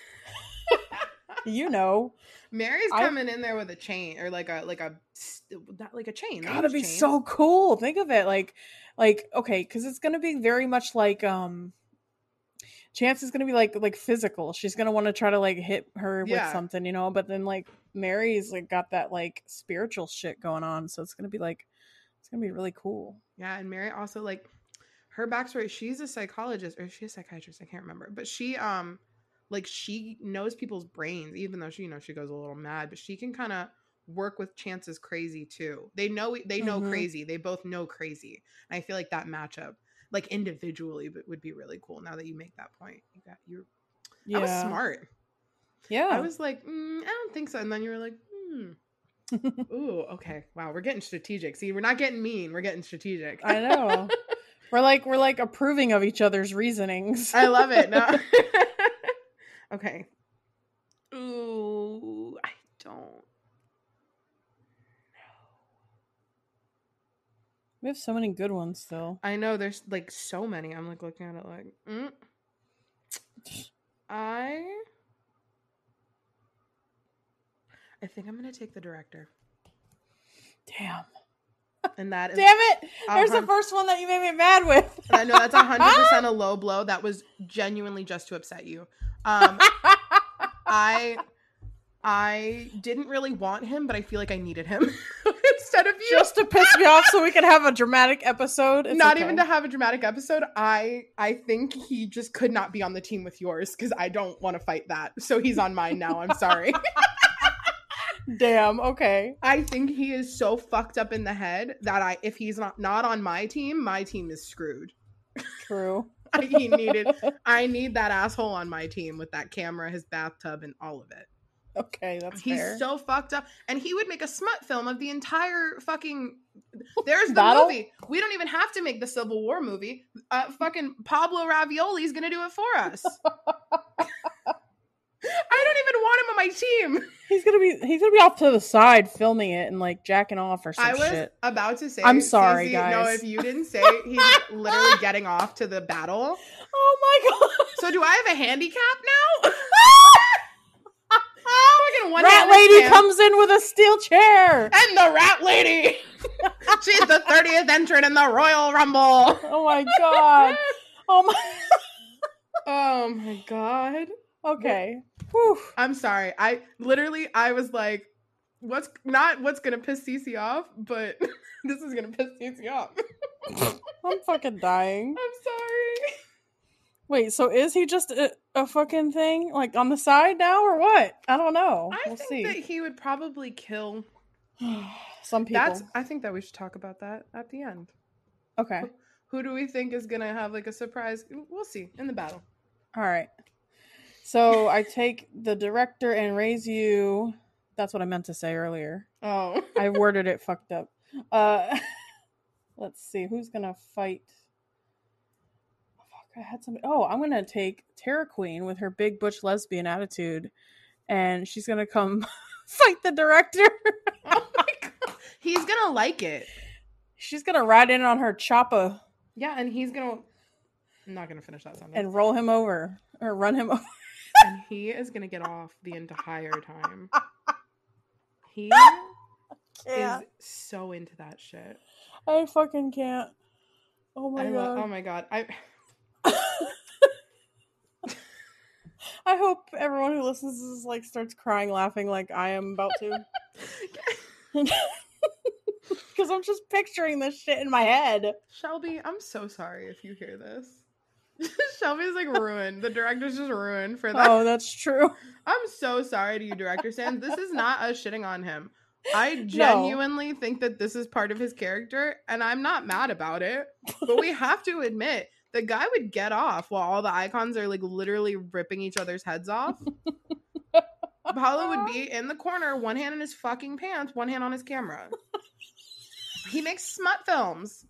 Speaker 5: You know.
Speaker 6: Mary's
Speaker 5: I-
Speaker 6: coming in there with a chain or like a like a not like a chain. They
Speaker 5: God, that'd
Speaker 6: use
Speaker 5: be
Speaker 6: chains.
Speaker 5: so cool. Think of it like like okay, because it's gonna be very much like um Chance is gonna be like like physical. She's gonna want to try to like hit her
Speaker 6: Yeah.
Speaker 5: with something, you know, but then like Mary's like got that like spiritual shit going on, so it's gonna be like it's gonna be really cool.
Speaker 6: Yeah, and Mary also like her backstory. She's a psychologist or she's a psychiatrist. I can't remember, but she um like she knows people's brains, even though she you know she goes a little mad, but she can kind of work with Chance's crazy too. They know they know
Speaker 5: Mhm.
Speaker 6: crazy. They both know crazy, and I feel like that matchup, like individually, but would be really cool. Now that you make that point, you got you're.
Speaker 5: Yeah.
Speaker 6: I was smart.
Speaker 5: Yeah.
Speaker 6: I was like, mm, I don't think so, and then you were like, hmm. Ooh, okay. Wow, we're getting strategic. See, we're not getting mean. We're getting strategic.
Speaker 5: I know. We're like we're like approving of each other's reasonings.
Speaker 6: I love it. No. Okay. Ooh, I don't know.
Speaker 5: We have so many good ones still.
Speaker 6: I know there's like so many. I'm like looking at it like, mm. I. I think I'm gonna take the director,
Speaker 5: Damn.
Speaker 6: and that is.
Speaker 5: Damn it!
Speaker 6: a
Speaker 5: There's the
Speaker 6: hun-
Speaker 5: first one that you made me mad with.
Speaker 6: And I know that's a hundred percent a low blow. That was genuinely just to upset you. Um, I I didn't really want him, but I feel like I needed him instead of you.
Speaker 5: Just to piss me off so we can have a dramatic episode. It's
Speaker 6: Not
Speaker 5: okay.
Speaker 6: even to have a dramatic episode. I I think he just could not be on the team with yours because I don't want to fight that. So he's on mine now. I'm sorry.
Speaker 5: Damn, okay.
Speaker 6: I think he is so fucked up in the head that I if he's not not on my team, my team is screwed.
Speaker 5: True.
Speaker 6: I he needed I need that asshole on my team with that camera, his bathtub, and all of it.
Speaker 5: Okay, that's
Speaker 6: He's
Speaker 5: fair.
Speaker 6: so fucked up, and he would make a smut film of the entire fucking. There's the
Speaker 5: Battle?
Speaker 6: movie. We don't even have to make the Civil War movie. Uh, fucking Pablo Ravioli is gonna do it for us. I don't even want him on my team.
Speaker 5: He's gonna be he's gonna be off to the side filming it and like jacking off or some
Speaker 6: I was
Speaker 5: shit.
Speaker 6: about to say.
Speaker 5: I'm sorry,
Speaker 6: Cece,
Speaker 5: guys.
Speaker 6: No, if you didn't say, he's literally getting off to the battle.
Speaker 5: Oh my god!
Speaker 6: So do I have a handicap now? Fucking
Speaker 5: Rat lady comes in with a steel chair,
Speaker 6: and the rat lady. She's the thirtieth entrant in the Royal Rumble.
Speaker 5: Oh my god! Oh my!
Speaker 6: Oh my god!
Speaker 5: Okay. Whew.
Speaker 6: I'm sorry. I literally, I was like, "What's not what's gonna piss Cece off?" But this is gonna piss Cece off.
Speaker 5: I'm fucking dying.
Speaker 6: I'm sorry.
Speaker 5: Wait, so is he just a, a fucking thing, like on the side now, or what? I don't know.
Speaker 6: I
Speaker 5: we'll
Speaker 6: think
Speaker 5: see.
Speaker 6: that he would probably kill
Speaker 5: Some people.
Speaker 6: That's. I think that we should talk about that at the end.
Speaker 5: Okay.
Speaker 6: Who do we think is gonna have like a surprise? We'll see in the battle.
Speaker 5: All right. So I take the director and raise you. That's what I meant to say earlier.
Speaker 6: Oh,
Speaker 5: I worded it fucked up. Uh, let's see who's gonna fight. Oh, fuck, I had somebody. Oh, I'm gonna take Tara Queen with her big butch lesbian attitude, and she's gonna come fight the director.
Speaker 6: Oh my god, he's gonna like it.
Speaker 5: She's gonna ride in on her choppa.
Speaker 6: Yeah, and he's gonna. I'm not gonna finish that sentence.
Speaker 5: And roll him over or run him over.
Speaker 6: And he is gonna get off the entire time. He is so into that shit.
Speaker 5: I fucking can't. Oh my
Speaker 6: I
Speaker 5: god.
Speaker 6: lo- oh my god. I.
Speaker 5: I hope everyone who listens to this like starts crying, laughing like I am about to. Because I'm just picturing this shit in my head.
Speaker 6: Shelby, I'm so sorry if you hear this. Shelby's like ruined. The director's just ruined for that.
Speaker 5: Oh, that's true.
Speaker 6: I'm so sorry to you, director Sam. This is not us shitting on him. I genuinely no. think that this is part of his character, and I'm not mad about it. But we have to admit, the guy would get off while all the icons are like literally ripping each other's heads off. Paulo would be in the corner, one hand in his fucking pants, one hand on his camera. He makes smut films.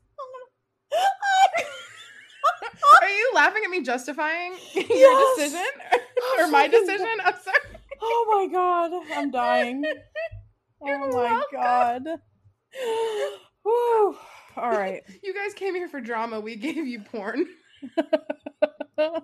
Speaker 6: Are you laughing at me justifying your
Speaker 5: yes.
Speaker 6: decision? Or my decision? I'm sorry.
Speaker 5: Oh my god. I'm dying.
Speaker 6: You're
Speaker 5: oh my
Speaker 6: welcome.
Speaker 5: god. Whew. All right.
Speaker 6: You guys came here for drama. We gave you porn. That's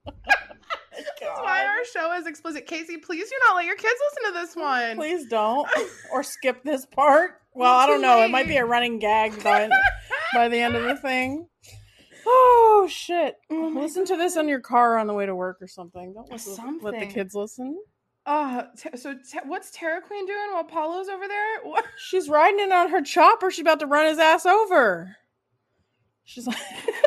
Speaker 6: why our show is explicit. Casey, please do not let your kids listen to this one.
Speaker 5: Please don't. Or skip this part. Well, I don't know.
Speaker 6: late.
Speaker 5: It might be a running gag by, by the end of the thing. Oh, shit. Oh listen God. to this on your car on the way to work or something. Don't listen, something. Let the kids listen.
Speaker 6: Uh, t- so t- what's Tara Queen doing while Paulo's over there? What?
Speaker 5: She's riding in on her chopper. She's about to run his ass over. She's like...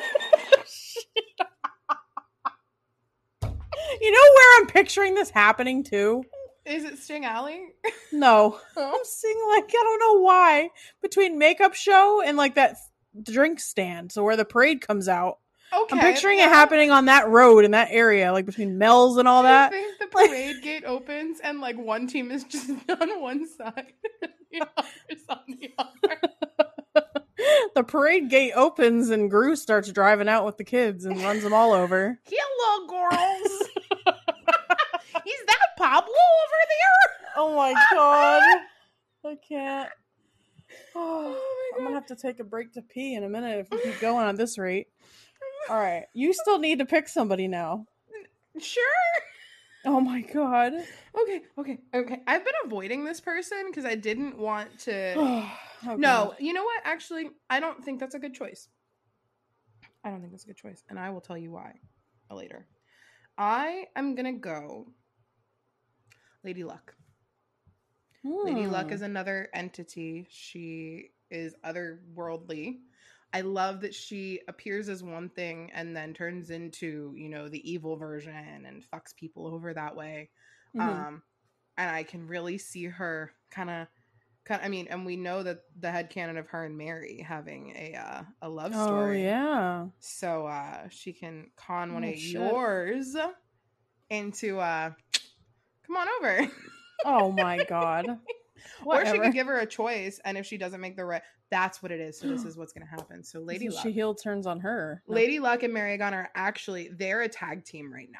Speaker 5: You know where I'm picturing this happening too?
Speaker 6: Is it Sting Alley?
Speaker 5: No. Oh. I'm seeing like, I don't know why. Between makeup show and like that drink stand. So where the parade comes out. Okay. I'm picturing yeah. it happening on that road in that area, like between Mel's and all that.
Speaker 6: I think the parade gate opens and like one team is just on one side and the other's on the other.
Speaker 5: The parade gate opens and Gru starts driving out with the kids and runs them all over.
Speaker 6: Hello, girls. Is that Pablo over there?
Speaker 5: Oh my god. I can't. Oh, oh I'm gonna have to take a break to pee in a minute if we keep going at this rate. All right. You still need to pick somebody now.
Speaker 6: Sure.
Speaker 5: Oh my god.
Speaker 6: Okay, okay, okay. I've been avoiding this person because I didn't want to...
Speaker 5: oh,
Speaker 6: no,
Speaker 5: god.
Speaker 6: You know what? Actually, I don't think that's a good choice. I don't think that's a good choice. And I will tell you why later. I am going to go Lady Luck. Hmm. Lady Luck is another entity. She is otherworldly. I love that she appears as one thing and then turns into, you know, the evil version and fucks people over that way. Mm-hmm. Um, and I can really see her kind of, kind of, I mean, and we know that the headcanon of her and Mary having a uh, a love story.
Speaker 5: Oh, yeah.
Speaker 6: So uh, she can con one
Speaker 5: oh,
Speaker 6: of
Speaker 5: shit.
Speaker 6: yours into, uh, come on over.
Speaker 5: Oh, my God.
Speaker 6: Or she could give her a choice, and if she doesn't make the right, that's what it is. So this is what's going to happen. So Lady Luck,
Speaker 5: she heel turns on her.
Speaker 6: Lady Luck and Mariagon are actually they're a tag team right now.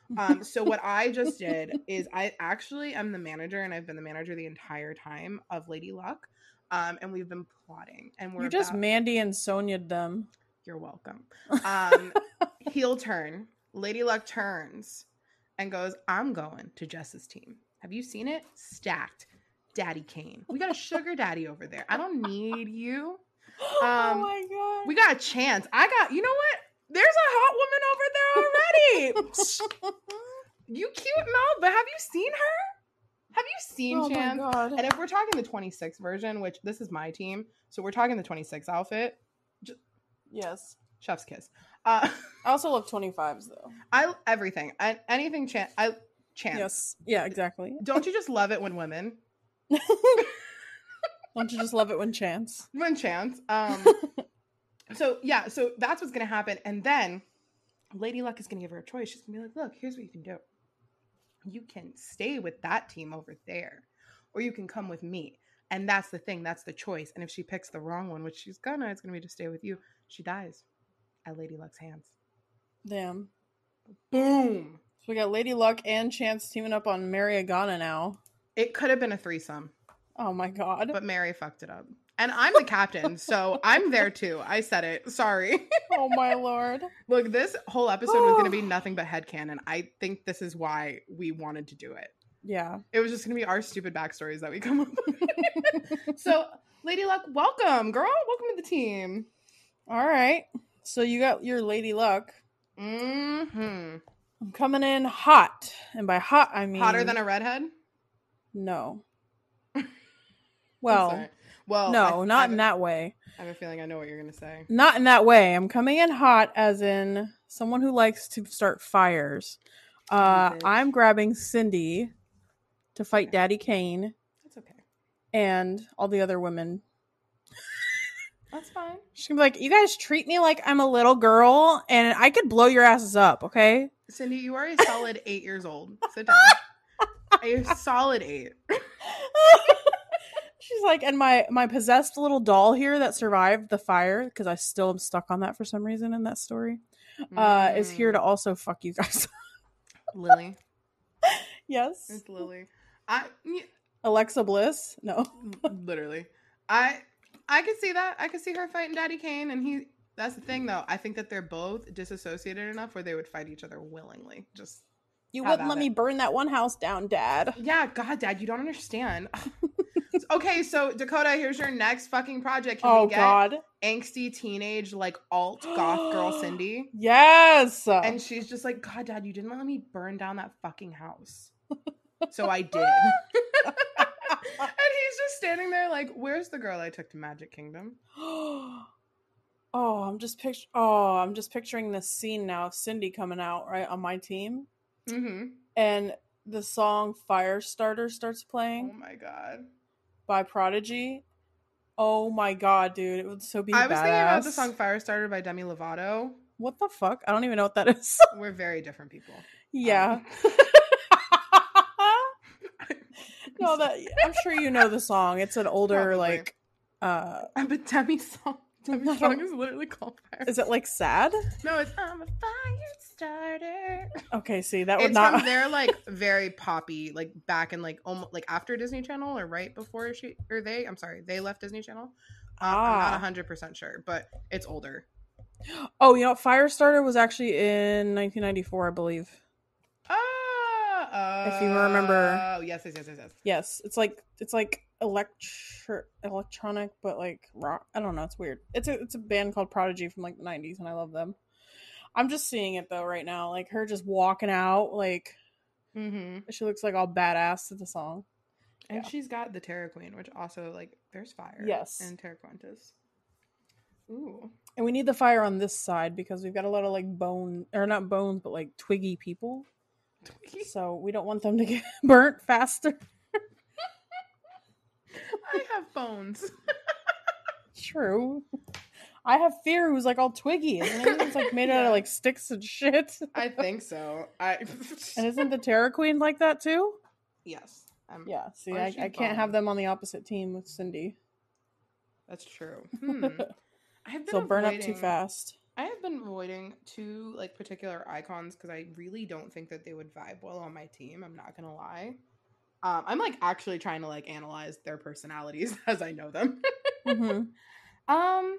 Speaker 6: Um, so what I just did is I actually am the manager, and I've been the manager the entire time of Lady Luck. Um, and we've been plotting, and we're
Speaker 5: You just
Speaker 6: about...
Speaker 5: Mandy and Sonia'd them.
Speaker 6: You're welcome. Um, heel turn. Lady Luck turns and goes, I'm going to Jess's team. Have you seen it? Stacked. Daddy Kane. We got a sugar daddy over there. I don't need you. Um,
Speaker 5: oh my god.
Speaker 6: We got a chance. I got, you know what? There's a hot woman over there already. You cute and all, but have you seen her? Have you seen
Speaker 5: Oh
Speaker 6: Chance?
Speaker 5: my god.
Speaker 6: And if we're talking the twenty-six version, which this is my team, so we're talking the twenty-six outfit. Just,
Speaker 5: yes.
Speaker 6: chef's kiss. Uh,
Speaker 5: I also love twenty-fives though.
Speaker 6: I everything. I, anything Chance. I Chance.
Speaker 5: Yes. Yeah, exactly.
Speaker 6: Don't you just love it when women?
Speaker 5: Don't you just love it when Chance?
Speaker 6: When Chance. Um. So yeah. So that's what's gonna happen, and then Lady Luck is gonna give her a choice. She's gonna be like, "Look, here's what you can do. You can stay with that team over there, or you can come with me." And that's the thing. That's the choice. And if she picks the wrong one, which she's gonna, it's gonna be to stay with you. She dies at Lady Luck's hands.
Speaker 5: Damn.
Speaker 6: Boom.
Speaker 5: So we got Lady Luck and Chance teaming up on Mary Agana now.
Speaker 6: It could have been a threesome.
Speaker 5: Oh my god.
Speaker 6: But Mary fucked it up. And I'm the captain, so I'm there too. I said it. Sorry.
Speaker 5: Oh my lord.
Speaker 6: Look, this whole episode was going to be nothing but headcanon. I think this is why we wanted to do it.
Speaker 5: Yeah.
Speaker 6: It was just going to be our stupid backstories that we come up with. So, Lady Luck, welcome, girl. Welcome to the team.
Speaker 5: All right. So you got your Lady Luck.
Speaker 6: Mm-hmm.
Speaker 5: I'm coming in hot. And by hot, I mean...
Speaker 6: Hotter than a redhead?
Speaker 5: No. Well...
Speaker 6: Well,
Speaker 5: no,
Speaker 6: I,
Speaker 5: not
Speaker 6: I
Speaker 5: in
Speaker 6: a,
Speaker 5: that way.
Speaker 6: I have a feeling I know what you're going to say.
Speaker 5: Not in that way. I'm coming in hot as in someone who likes to start fires. Uh,
Speaker 6: Oh,
Speaker 5: I'm grabbing Cindy to fight
Speaker 6: Okay.
Speaker 5: Daddy Kane
Speaker 6: That's okay.
Speaker 5: and all the other women.
Speaker 6: That's fine.
Speaker 5: She's gonna be like, you guys treat me like I'm a little girl and I could blow your asses up, okay?
Speaker 6: Cindy, you are a solid eight years old. Sit down. A solid eight.
Speaker 5: She's like, and my my possessed little doll here that survived the fire, because I still am stuck on that for some reason in that story, uh, is here to also fuck you guys.
Speaker 6: Lily.
Speaker 5: Yes.
Speaker 6: It's Lily. I yeah,
Speaker 5: Alexa Bliss? No.
Speaker 6: literally. I I could see that. I could see her fighting Daddy Kane, and he. That's the thing, though. I think that they're both disassociated enough where they would fight each other willingly. Just
Speaker 5: You
Speaker 6: How
Speaker 5: wouldn't
Speaker 6: about
Speaker 5: let me
Speaker 6: it?
Speaker 5: burn that one house down, Dad.
Speaker 6: yeah, God, Dad, you don't understand. Okay, so Dakota, here's your next fucking project. Can
Speaker 5: Oh,
Speaker 6: we get
Speaker 5: God.
Speaker 6: angsty teenage like alt goth girl Cindy?
Speaker 5: Yes.
Speaker 6: And she's just like, God, Dad, you didn't let me burn down that fucking house. So I did. And he's just standing there like, where's the girl I took to Magic Kingdom?
Speaker 5: oh, I'm just pict- Oh, I'm just picturing this scene now of Cindy coming out right on my team,
Speaker 6: Mm-hmm.
Speaker 5: and the song "Firestarter" starts
Speaker 6: Oh
Speaker 5: playing
Speaker 6: my God.
Speaker 5: by Prodigy. Oh my god, dude, it would so be.
Speaker 6: I was
Speaker 5: badass.
Speaker 6: thinking about the song Firestarter by Demi Lovato.
Speaker 5: What the fuck? I don't even know what that is.
Speaker 6: We're very different people.
Speaker 5: Yeah.
Speaker 6: Um,
Speaker 5: No, that I'm sure you know the song. It's an older
Speaker 6: Probably.
Speaker 5: like. uh
Speaker 6: But Demi's song, Demi's
Speaker 5: I
Speaker 6: song
Speaker 5: don't-
Speaker 6: is literally called Fire.
Speaker 5: Is it like sad?
Speaker 6: No, it's I'm a fire starter.
Speaker 5: Okay, see that would
Speaker 6: It's
Speaker 5: not.
Speaker 6: from their like very poppy, like back in like almost like after Disney Channel or right before she or they. I'm sorry, they left Disney Channel. Um, I'm
Speaker 5: Ah.
Speaker 6: not hundred percent sure, but it's older.
Speaker 5: Oh, you know, what? Firestarter was actually in nineteen ninety-four, I believe.
Speaker 6: Ah, uh,
Speaker 5: If you remember.
Speaker 6: Oh yes, yes, yes, yes, yes.
Speaker 5: Yes, it's like it's like electro electronic, but like rock. I don't know. It's weird. It's a it's a band called Prodigy from like the nineties, and I love them. I'm just seeing it though right now, like her just walking out, like
Speaker 6: Mm-hmm.
Speaker 5: she looks like all badass to the song.
Speaker 6: And
Speaker 5: Yeah.
Speaker 6: she's got the Terra Queen, which also like there's fire.
Speaker 5: Yes.
Speaker 6: in Terra Quintus. Ooh.
Speaker 5: And we need the fire on this side because we've got a lot of like bone or not bones, but like twiggy people. So we don't want them to get burnt faster.
Speaker 6: I have bones.
Speaker 5: True. I have fear who's like all twiggy, isn't it? It's like made out
Speaker 6: Yeah.
Speaker 5: of like sticks and shit.
Speaker 6: I think so. I
Speaker 5: And isn't the Terra Queen like that too?
Speaker 6: yes. I'm,
Speaker 5: Yeah, see,
Speaker 6: Or
Speaker 5: I,
Speaker 6: she's
Speaker 5: I can't have
Speaker 6: bone.
Speaker 5: them on the opposite team with Cindy.
Speaker 6: That's true. Hmm. I've been
Speaker 5: They'll burn up too
Speaker 6: avoiding-
Speaker 5: fast.
Speaker 6: I have been avoiding two like particular icons because I really don't think that they would vibe well on my team. I'm not gonna lie. Um, I'm like actually trying to like analyze their personalities as I know them.
Speaker 5: Mm-hmm.
Speaker 6: um,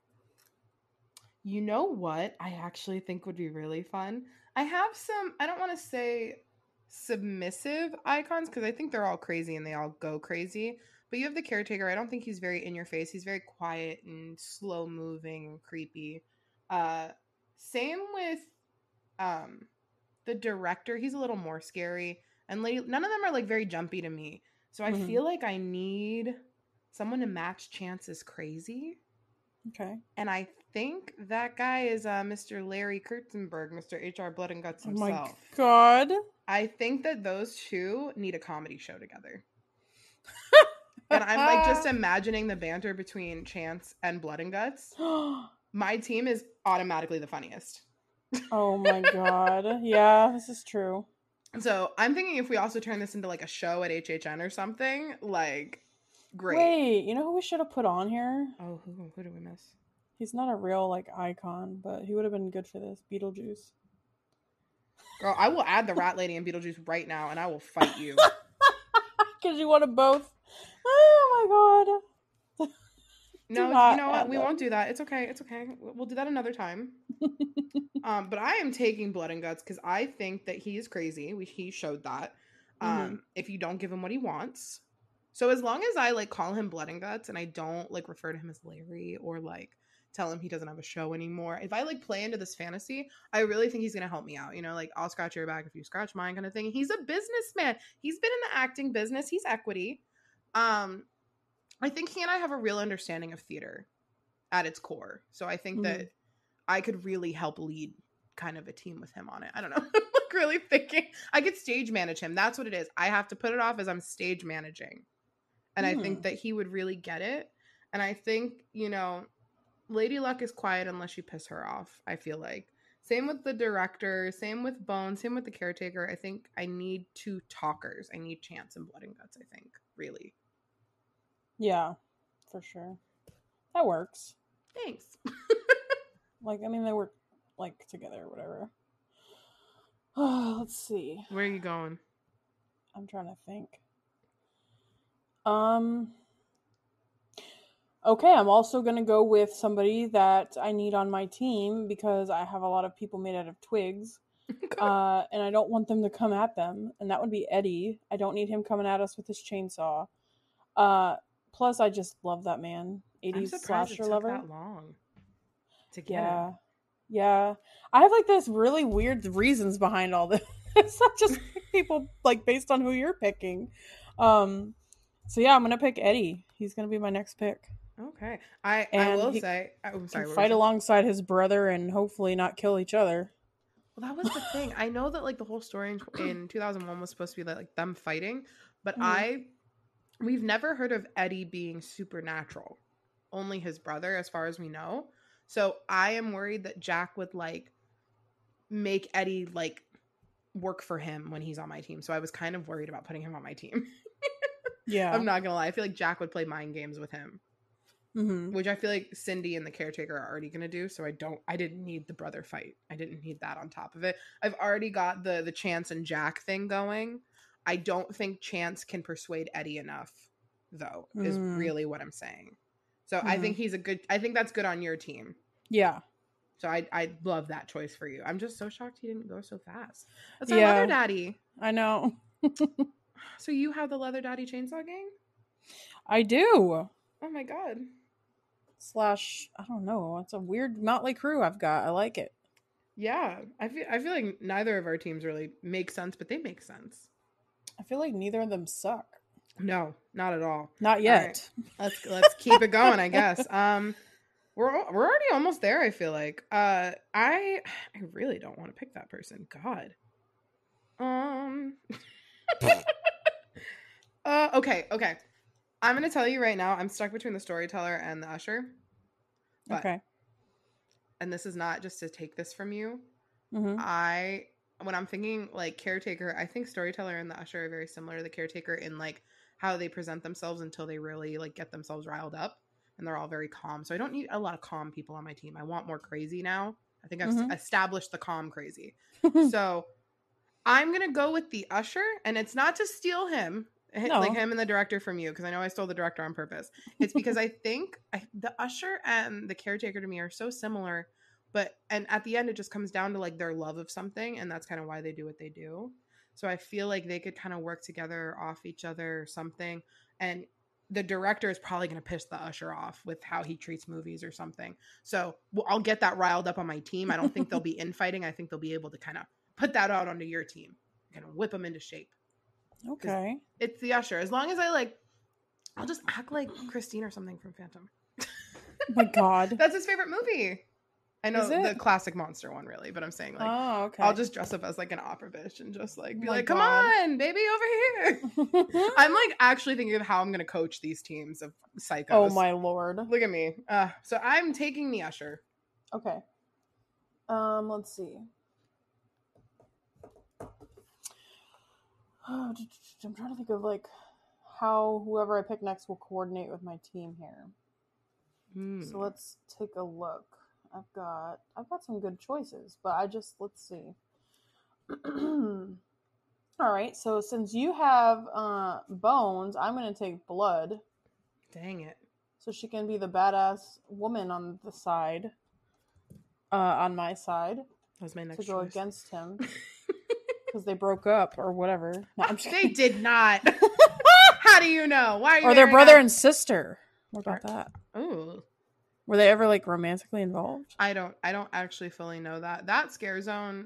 Speaker 6: you know what? I actually think would be really fun. I have some. I don't want to say submissive icons because I think they're all crazy and they all go crazy. But you have the caretaker. I don't think he's very in your face. He's very quiet and slow moving and creepy. Uh, same with um the director. He's a little more scary. And lady, none of them are like very jumpy to me. So I
Speaker 5: Mhm.
Speaker 6: feel like I need someone to match Chance's crazy.
Speaker 5: Okay.
Speaker 6: And I think that guy is uh, Mister Larry Kurtzenberg, Mister H R Blood and Guts
Speaker 5: Oh my
Speaker 6: himself.
Speaker 5: god.
Speaker 6: I think that those two need a comedy show together. And I'm like just imagining the banter between Chance and Blood and Guts. My team is automatically the funniest.
Speaker 5: Oh my god. Yeah, this is true.
Speaker 6: So I'm thinking if we also turn this into like a show at H H N or something, like great.
Speaker 5: Wait, you know who we should have put on here?
Speaker 6: Oh, who who do we miss?
Speaker 5: He's not a real like icon, but he would have been good for this. Beetlejuice.
Speaker 6: Girl, I will add the Rat Lady and Beetlejuice right now, and I will fight you.
Speaker 5: Because you want them both. Oh my god.
Speaker 6: No,
Speaker 5: not
Speaker 6: you know what?
Speaker 5: add
Speaker 6: We
Speaker 5: them.
Speaker 6: won't do that. It's okay. It's okay. We'll do that another time. um, but I am taking Blood and Guts because I think that he is crazy. We, he showed that. Um,
Speaker 5: Mhm.
Speaker 6: if you don't give him what he wants. So as long as I like call him Blood and Guts and I don't like refer to him as Larry or like tell him he doesn't have a show anymore. If I like play into this fantasy, I really think he's gonna help me out. You know, like I'll scratch your back if you scratch mine kind of thing. He's a businessman. He's been in the acting business. He's equity. Um, I think he and I have a real understanding of theater at its core. So I think
Speaker 5: Mhm.
Speaker 6: that I could really help lead kind of a team with him on it. I don't know. like really thinking I could stage manage him. That's what it is. I have to put it off as I'm stage managing. And I think
Speaker 5: Hmm.
Speaker 6: that he would really get it. And I think, you know, Lady Luck is quiet unless you piss her off, I feel like. Same with the director, same with Bones, same with the caretaker. I think I need two talkers. I need Chance and Blood and Guts, I think, really.
Speaker 5: Yeah, for sure. That works.
Speaker 6: Thanks.
Speaker 5: Like, I mean, they work like together or whatever. Oh, let's see.
Speaker 6: Where are you going?
Speaker 5: I'm trying to think. Um. Okay, I'm also going to go with somebody that I need on my team because I have a lot of people made out of twigs. uh, and I don't want them to come at them. And that would be Eddie. I don't need him coming at us with his chainsaw. Uh, plus, I just love that man.
Speaker 6: I'm
Speaker 5: eighties
Speaker 6: surprised it
Speaker 5: slasher
Speaker 6: took
Speaker 5: lover.
Speaker 6: that long to get
Speaker 5: Yeah.
Speaker 6: him.
Speaker 5: Yeah. I have like this really weird reasons behind all this. It's not just people like based on who you're picking. Um so yeah, I'm gonna pick Eddie. He's gonna be my next pick.
Speaker 6: Okay. I, I
Speaker 5: And
Speaker 6: will
Speaker 5: he
Speaker 6: say, I'm sorry.
Speaker 5: Can
Speaker 6: what
Speaker 5: fight
Speaker 6: was it?
Speaker 5: alongside his brother and hopefully not kill each other.
Speaker 6: Well, that was the thing. I know that like the whole story in, in two thousand one was supposed to be like them fighting, but
Speaker 5: Mhm.
Speaker 6: I we've never heard of Eddie being supernatural. Only his brother, as far as we know. So I am worried that Jack would like make Eddie like work for him when he's on my team. So I was kind of worried about putting him on my team.
Speaker 5: Yeah.
Speaker 6: I'm not gonna lie. I feel like Jack would play mind games with him,
Speaker 5: Mm-hmm.
Speaker 6: which I feel like Cindy and the caretaker are already gonna do. So I don't. I didn't need the brother fight. I didn't need that on top of it. I've already got the the Chance and Jack thing going. I don't think Chance can persuade Eddie enough, though. Is
Speaker 5: Mm.
Speaker 6: really what I'm saying. So I
Speaker 5: Mhm.
Speaker 6: think he's a good. I think that's good on your team.
Speaker 5: Yeah.
Speaker 6: So I I love that choice for you. I'm just so shocked he didn't go so fast. That's our
Speaker 5: Yeah.
Speaker 6: leather daddy.
Speaker 5: I know.
Speaker 6: So you have the leather daddy chainsaw gang?
Speaker 5: I do.
Speaker 6: Oh my god.
Speaker 5: Slash, I don't know. It's a weird motley crew I've got. I like it.
Speaker 6: Yeah, I feel I feel like neither of our teams really make sense, but they make sense.
Speaker 5: I feel like neither of them suck.
Speaker 6: No, not at all.
Speaker 5: Not yet.
Speaker 6: Let's let's keep it going, I guess. Um, we're we're already almost there. I feel like. Uh, I I really don't want to pick that person. God. Um. uh. Okay. Okay. I'm gonna tell you right now. I'm stuck between the storyteller and the usher. But,
Speaker 5: Okay.
Speaker 6: And this is not just to take this from you.
Speaker 5: Mm-hmm.
Speaker 6: I when I'm thinking like caretaker, I think storyteller and the usher are very similar to the caretaker in like how they present themselves until they really like get themselves riled up. and they're all very calm. So I don't need a lot of calm people on my team. I want more crazy now. I think I've
Speaker 5: Mhm.
Speaker 6: established the calm crazy. So I'm going to go with the usher, and it's not to steal him,
Speaker 5: No.
Speaker 6: like him and the director from you, because I know I stole the director on purpose. It's because I think I, the usher and the caretaker to me are so similar, but and at the end it just comes down to like their love of something, and that's kind of why they do what they do. So I feel like they could kind of work together off each other or something, and the director is probably going to piss the usher off with how he treats movies or something. So well, I'll get that riled up on my team. I don't think they'll be infighting. I think they'll be able to kind of put that out onto your team, kind of whip them into shape.
Speaker 5: Okay.
Speaker 6: It's the usher. As long as I like, I'll just act like Christine or something from Phantom.
Speaker 5: Oh my God.
Speaker 6: That's his favorite movie. I know
Speaker 5: Is it?
Speaker 6: the classic monster one, really, but I'm saying like,
Speaker 5: Oh, okay.
Speaker 6: I'll just dress up as like an opera bitch and just like be
Speaker 5: Oh my
Speaker 6: like, come
Speaker 5: God.
Speaker 6: on, baby, over here. I'm like actually thinking of how I'm gonna coach these teams of psychos.
Speaker 5: Oh my Lord.
Speaker 6: Look at me. Uh, so I'm taking the usher.
Speaker 5: Okay. Um, let's see. Oh, I'm trying to think of like how whoever I pick next will coordinate with my team here.
Speaker 6: Hmm.
Speaker 5: So let's take a look. I've got I've got some good choices, but I just let's see. All right, so since you have uh, bones, I'm gonna take blood,
Speaker 6: Dang it.
Speaker 5: so she can be the badass woman on the side, uh, on my side,
Speaker 6: That was my next
Speaker 5: to go
Speaker 6: choice.
Speaker 5: against him because they broke up or whatever. No, I'm just
Speaker 6: They did not. How do you know? Why are you
Speaker 5: or their
Speaker 6: wearing
Speaker 5: brother
Speaker 6: that?
Speaker 5: and sister. What about that?
Speaker 6: Ooh.
Speaker 5: Were they ever like romantically involved?
Speaker 6: I don't I don't actually fully know that. That Scare Zone,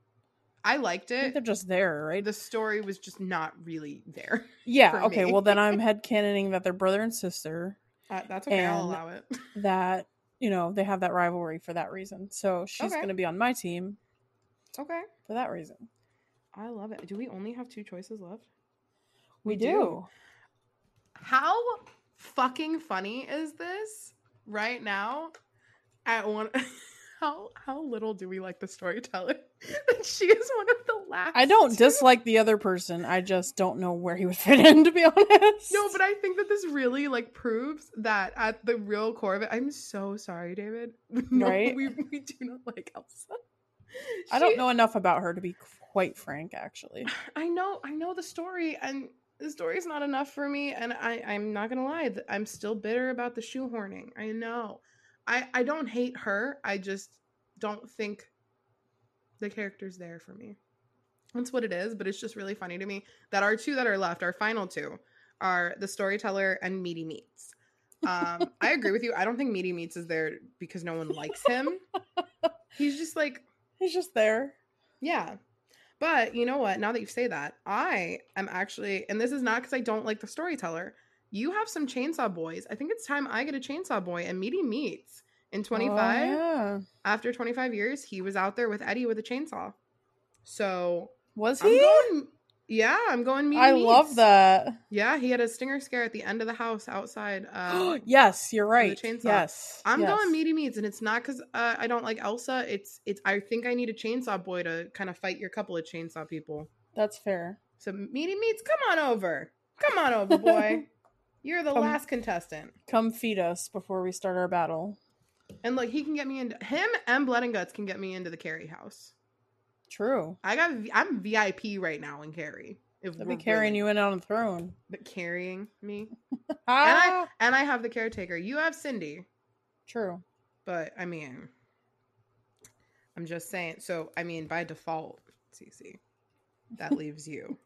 Speaker 6: I liked
Speaker 5: I think
Speaker 6: it.
Speaker 5: they're just there, right?
Speaker 6: The story was just not really there.
Speaker 5: Yeah,
Speaker 6: for
Speaker 5: okay.
Speaker 6: me.
Speaker 5: Well, then I'm headcanoning that they're brother and sister,
Speaker 6: Uh, that's okay, I'll
Speaker 5: And-
Speaker 6: allow it.
Speaker 5: that, you know, they have that rivalry for that reason. So she's
Speaker 6: Okay.
Speaker 5: going to be on my team
Speaker 6: Okay.
Speaker 5: for that reason.
Speaker 6: I love it. Do we only have two choices left?
Speaker 5: We,
Speaker 6: We
Speaker 5: do.
Speaker 6: do. How fucking funny is this right now? At one how how little do we like the storyteller? She is one of the last.
Speaker 5: I don't
Speaker 6: two.
Speaker 5: dislike the other person. I just don't know where he would fit in, to be honest.
Speaker 6: No, but I think that this really like proves that at the real core of it. I'm so sorry, David. No,
Speaker 5: Right?
Speaker 6: we we do not like Elsa.
Speaker 5: I don't
Speaker 6: She-
Speaker 5: know enough about her to be quite frank, actually.
Speaker 6: I know, I know the story, and the story's not enough for me. And I, I'm not gonna lie, th- I'm still bitter about the shoehorning. I know, I, I don't hate her. I just don't think the character's there for me. That's what it is. But it's just really funny to me that our two that are left, our final two, are the storyteller and Meaty Meats. Um, I agree with you. I don't think Meaty Meats is there because no one likes him. He's just like.
Speaker 5: He's just there.
Speaker 6: Yeah. But you know what? Now that you say that, I am actually, and this is not because I don't like the storyteller. You have some Chainsaw Boys. I think it's time I get a Chainsaw Boy. And Meaty Meats in twenty-five,
Speaker 5: Oh, yeah.
Speaker 6: after twenty-five years, he was out there with Eddie with a chainsaw. So
Speaker 5: Was
Speaker 6: I'm
Speaker 5: he?
Speaker 6: going, yeah, I'm going Meaty
Speaker 5: I
Speaker 6: Meats.
Speaker 5: love that.
Speaker 6: Yeah, he had a stinger scare at the end of the house outside. Uh,
Speaker 5: Yes, you're right.
Speaker 6: chainsaw.
Speaker 5: Yes.
Speaker 6: I'm
Speaker 5: yes.
Speaker 6: going Meaty Meats, and it's not because uh, I don't like Elsa. It's it's. I think I need a Chainsaw Boy to kind of fight your couple of chainsaw people.
Speaker 5: That's fair.
Speaker 6: So Meaty Meats, come on over. Come on over, boy. You're the
Speaker 5: Come-
Speaker 6: last contestant.
Speaker 5: Come feed us before we start our battle.
Speaker 6: And look, he can get me into him and Blood and Guts can get me into the Carrie house.
Speaker 5: True.
Speaker 6: I got I'm V I P right now in Carrie. If
Speaker 5: They'll be carrying you in on a throne.
Speaker 6: but carrying me.
Speaker 5: Ah,
Speaker 6: And I and I have the caretaker. You have Cindy.
Speaker 5: true.
Speaker 6: But I mean I'm just saying. So I mean by default, Cece, that leaves you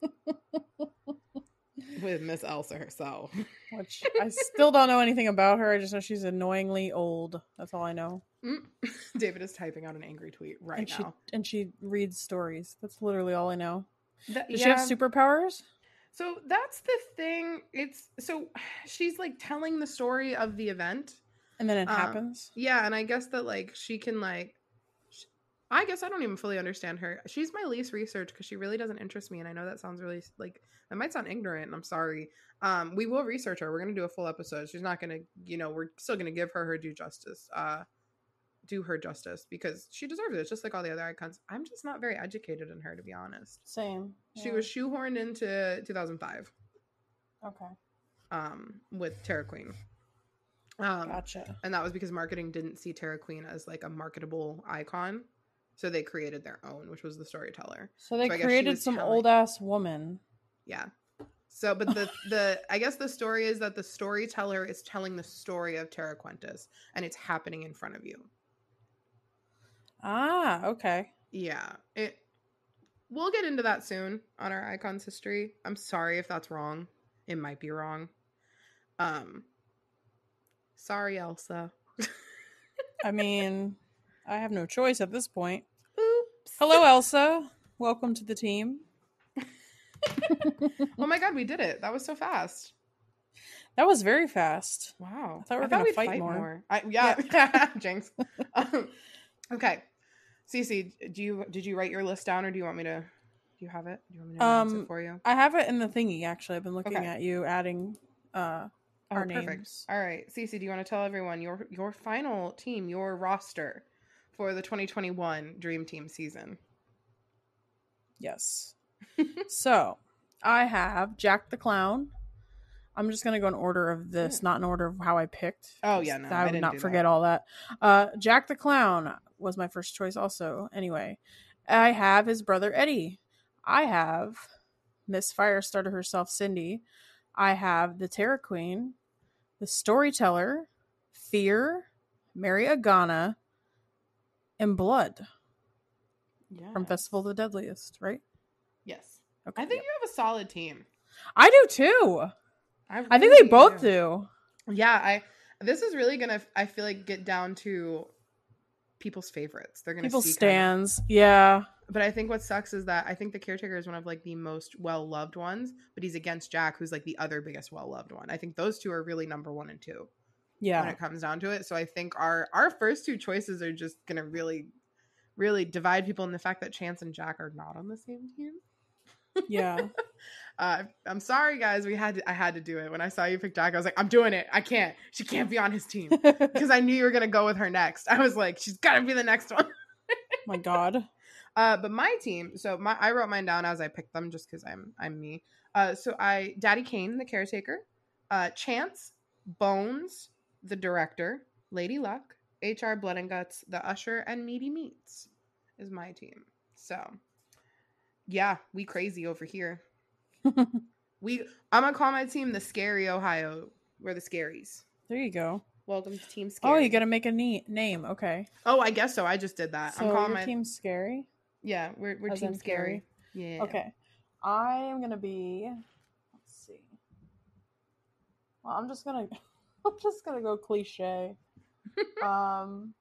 Speaker 6: with Miss Elsa herself.
Speaker 5: Which I still don't know anything about her. I just know she's annoyingly old. That's all I know.
Speaker 6: Mm. David is typing out an angry tweet right
Speaker 5: and she
Speaker 6: now.
Speaker 5: and she reads stories. That's literally all I know.
Speaker 6: That-
Speaker 5: Does she have
Speaker 6: yeah.
Speaker 5: superpowers?
Speaker 6: So that's the thing. It's so she's like telling the story of the event.
Speaker 5: And then it
Speaker 6: Um,
Speaker 5: happens.
Speaker 6: Yeah, and I guess that like she can like sh- I guess I don't even fully understand her. She's my least research because she really doesn't interest me, and I know that sounds really like that might sound ignorant, and I'm sorry. Um, we will research her. We're gonna do a full episode. She's not gonna, you know, we're still gonna give her her due justice. Uh, do her justice because she deserves it, just like all the other icons. I'm just not very educated in her, to be honest.
Speaker 5: Same.
Speaker 6: She
Speaker 5: Yeah.
Speaker 6: was shoehorned into two thousand five
Speaker 5: Okay.
Speaker 6: um, with Terra Queen. Um,
Speaker 5: Gotcha.
Speaker 6: And that was because marketing didn't see Tara Queen as like a marketable icon. So they created their own, which was the Storyteller.
Speaker 5: So they
Speaker 6: So I guess she
Speaker 5: created
Speaker 6: was
Speaker 5: some
Speaker 6: telling-
Speaker 5: old ass woman.
Speaker 6: Yeah. So, but the, the, I guess the story is that the Storyteller is telling the story of Tara Quentis and it's happening in front of you.
Speaker 5: Ah, okay.
Speaker 6: Yeah. It, we'll get into that soon on our Icons history. I'm sorry if that's wrong. It might be wrong. Um, sorry, Elsa.
Speaker 5: I mean, I have no choice at this point.
Speaker 6: Oops.
Speaker 5: Hello, Elsa. Welcome to the team.
Speaker 6: Oh my god, we did it. That was so fast.
Speaker 5: That was very fast.
Speaker 6: Wow.
Speaker 5: I thought we were gonna
Speaker 6: we'd
Speaker 5: fight more.
Speaker 6: I, yeah. Jinx. Um, okay. Cece, do you did you write your list down or do you want me to do you have it? Do you want me to announce
Speaker 5: Um,
Speaker 6: it for you?
Speaker 5: I have it in the thingy, actually. I've been looking
Speaker 6: Okay.
Speaker 5: at you adding uh,
Speaker 6: Oh,
Speaker 5: our
Speaker 6: perfect.
Speaker 5: names.
Speaker 6: All right. Cece, do you want to tell everyone your your final team, your roster for the twenty twenty-one Dream Team season?
Speaker 5: Yes. So, I have Jack the Clown. I'm just going to go in order of this,
Speaker 6: Mm.
Speaker 5: not in order of how I picked.
Speaker 6: Oh, yeah, no,
Speaker 5: I
Speaker 6: I
Speaker 5: would
Speaker 6: didn't
Speaker 5: not
Speaker 6: do
Speaker 5: forget
Speaker 6: that.
Speaker 5: all that. Uh, Jack the Clown was my first choice also. Anyway, I have his brother Eddie. I have Miss Firestarter herself, Cindy. I have the Terror Queen, the Storyteller, Fear, Mary Agana, and Blood
Speaker 6: Yeah.
Speaker 5: from Festival of the Deadliest, right?
Speaker 6: Yes.
Speaker 5: Okay.
Speaker 6: I think
Speaker 5: yep.
Speaker 6: you have a solid team.
Speaker 5: I do too.
Speaker 6: I,
Speaker 5: I think they
Speaker 6: really
Speaker 5: both do.
Speaker 6: Yeah, I this is really gonna I feel like get down to people's favorites. They're gonna
Speaker 5: People
Speaker 6: see kind of-
Speaker 5: stands. Yeah.
Speaker 6: But I think what sucks is that I think the Caretaker is one of like the most well loved ones, but he's against Jack, who's like the other biggest well loved one. I think those two are really number one and two
Speaker 5: Yeah.
Speaker 6: when it comes down to it. So I think our our first two choices are just gonna really, really divide people in the fact that Chance and Jack are not on the same team.
Speaker 5: Yeah.
Speaker 6: Uh, I'm sorry, guys. We had to, I had to do it. When I saw you pick Jack, I was like, I'm doing it. I can't. She can't be on his team because I knew you were gonna go with her next. I was like, she's gotta be the next one.
Speaker 5: My God.
Speaker 6: Uh, but my team. So my I wrote mine down as I picked them just because I'm I'm me. Uh, so I Daddy Kane, the Caretaker, uh, Chance, Bones, the Director, Lady Luck, H R Blood and Guts, the Usher, and Meaty Meats is my team. So yeah, we crazy over here. We I'm gonna call my team the Scary Ohio. We're the Scaries.
Speaker 5: There you go.
Speaker 6: Welcome to Team Scary.
Speaker 5: Oh, you gotta make a neat name. Okay.
Speaker 6: Oh, I guess so. I just did that.
Speaker 5: So
Speaker 6: I'm calling
Speaker 5: your
Speaker 6: my
Speaker 5: team's scary.
Speaker 6: yeah. We're we're
Speaker 5: As
Speaker 6: Team
Speaker 5: in
Speaker 6: Scary. Yeah.
Speaker 5: Okay. I am gonna be. Let's see. Well, I'm just gonna. I'm just gonna go cliche. Um,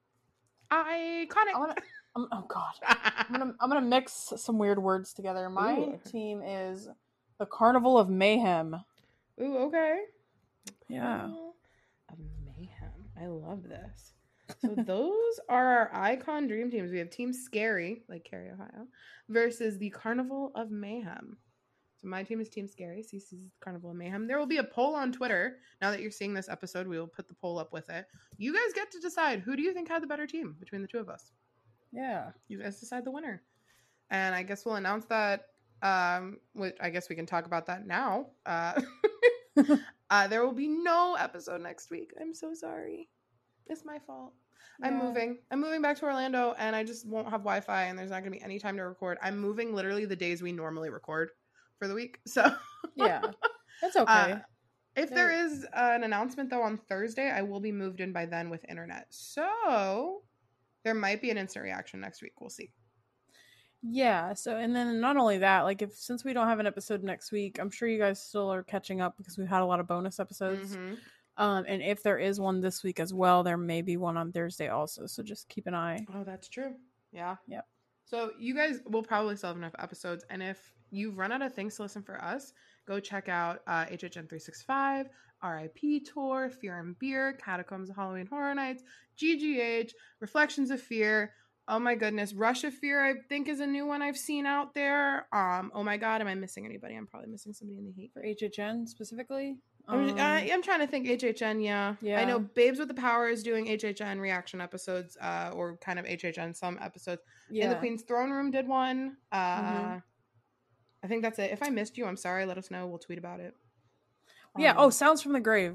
Speaker 6: Iconic.
Speaker 5: I'm gonna. I'm, oh God. I'm gonna. I'm gonna mix some weird words together. My
Speaker 6: Ooh.
Speaker 5: team is the Carnival of Mayhem.
Speaker 6: Ooh, okay.
Speaker 5: Yeah.
Speaker 6: Carnival of Mayhem. I love this. So those are our icon dream teams. We have Team Scary, like Cary, Ohio, versus the Carnival of Mayhem. So my team is Team Scary. Cece's Carnival of Mayhem. There will be a poll on Twitter. Now that you're seeing this episode, we will put the poll up with it. You guys get to decide who do you think had the better team between the two of us.
Speaker 5: Yeah.
Speaker 6: You guys decide the winner. And I guess we'll announce that. Um, which I guess we can talk about that now. Uh, uh, there will be no episode next week. I'm so sorry. It's my fault. I'm
Speaker 5: Yeah.
Speaker 6: moving. I'm moving back to Orlando, and I just won't have Wi-Fi, and there's not going to be any time to record. I'm moving literally the days we normally record for the week. So
Speaker 5: Yeah. That's okay.
Speaker 6: uh, if there is uh, an announcement though on Thursday, I will be moved in by then with internet. So there might be an instant reaction next week. We'll see.
Speaker 5: Yeah, so and then not only that, like if since we don't have an episode next week, I'm sure you guys still are catching up because we've had a lot of bonus episodes.
Speaker 6: Mhm.
Speaker 5: Um, and if there is one this week as well, there may be one on Thursday also. So just keep an eye.
Speaker 6: Oh, that's true. Yeah.
Speaker 5: Yep.
Speaker 6: So you guys will probably still have enough episodes, and if you've run out of things to listen for us, go check out uh, H H N three sixty-five, R I P Tour, Fear and Beer, Catacombs of Halloween Horror Nights, G G H, Reflections of Fear. Oh my goodness, Rush of Fear I think is a new one I've seen out there. Um, oh my god, am I missing anybody? I'm probably missing somebody in the hate.
Speaker 5: For H H N specifically?
Speaker 6: I'm,
Speaker 5: Um,
Speaker 6: I, I'm trying to think H H N, yeah.
Speaker 5: Yeah.
Speaker 6: I know Babes with the Power is doing H H N reaction episodes, uh, or kind of H H N some episodes.
Speaker 5: yeah.
Speaker 6: In the Queen's Throne Room did one. Uh,
Speaker 5: Mhm.
Speaker 6: I think that's it. If I missed you, I'm sorry. Let us know. We'll tweet about it.
Speaker 5: Yeah.
Speaker 6: Um,
Speaker 5: Oh, Sounds from the Grave.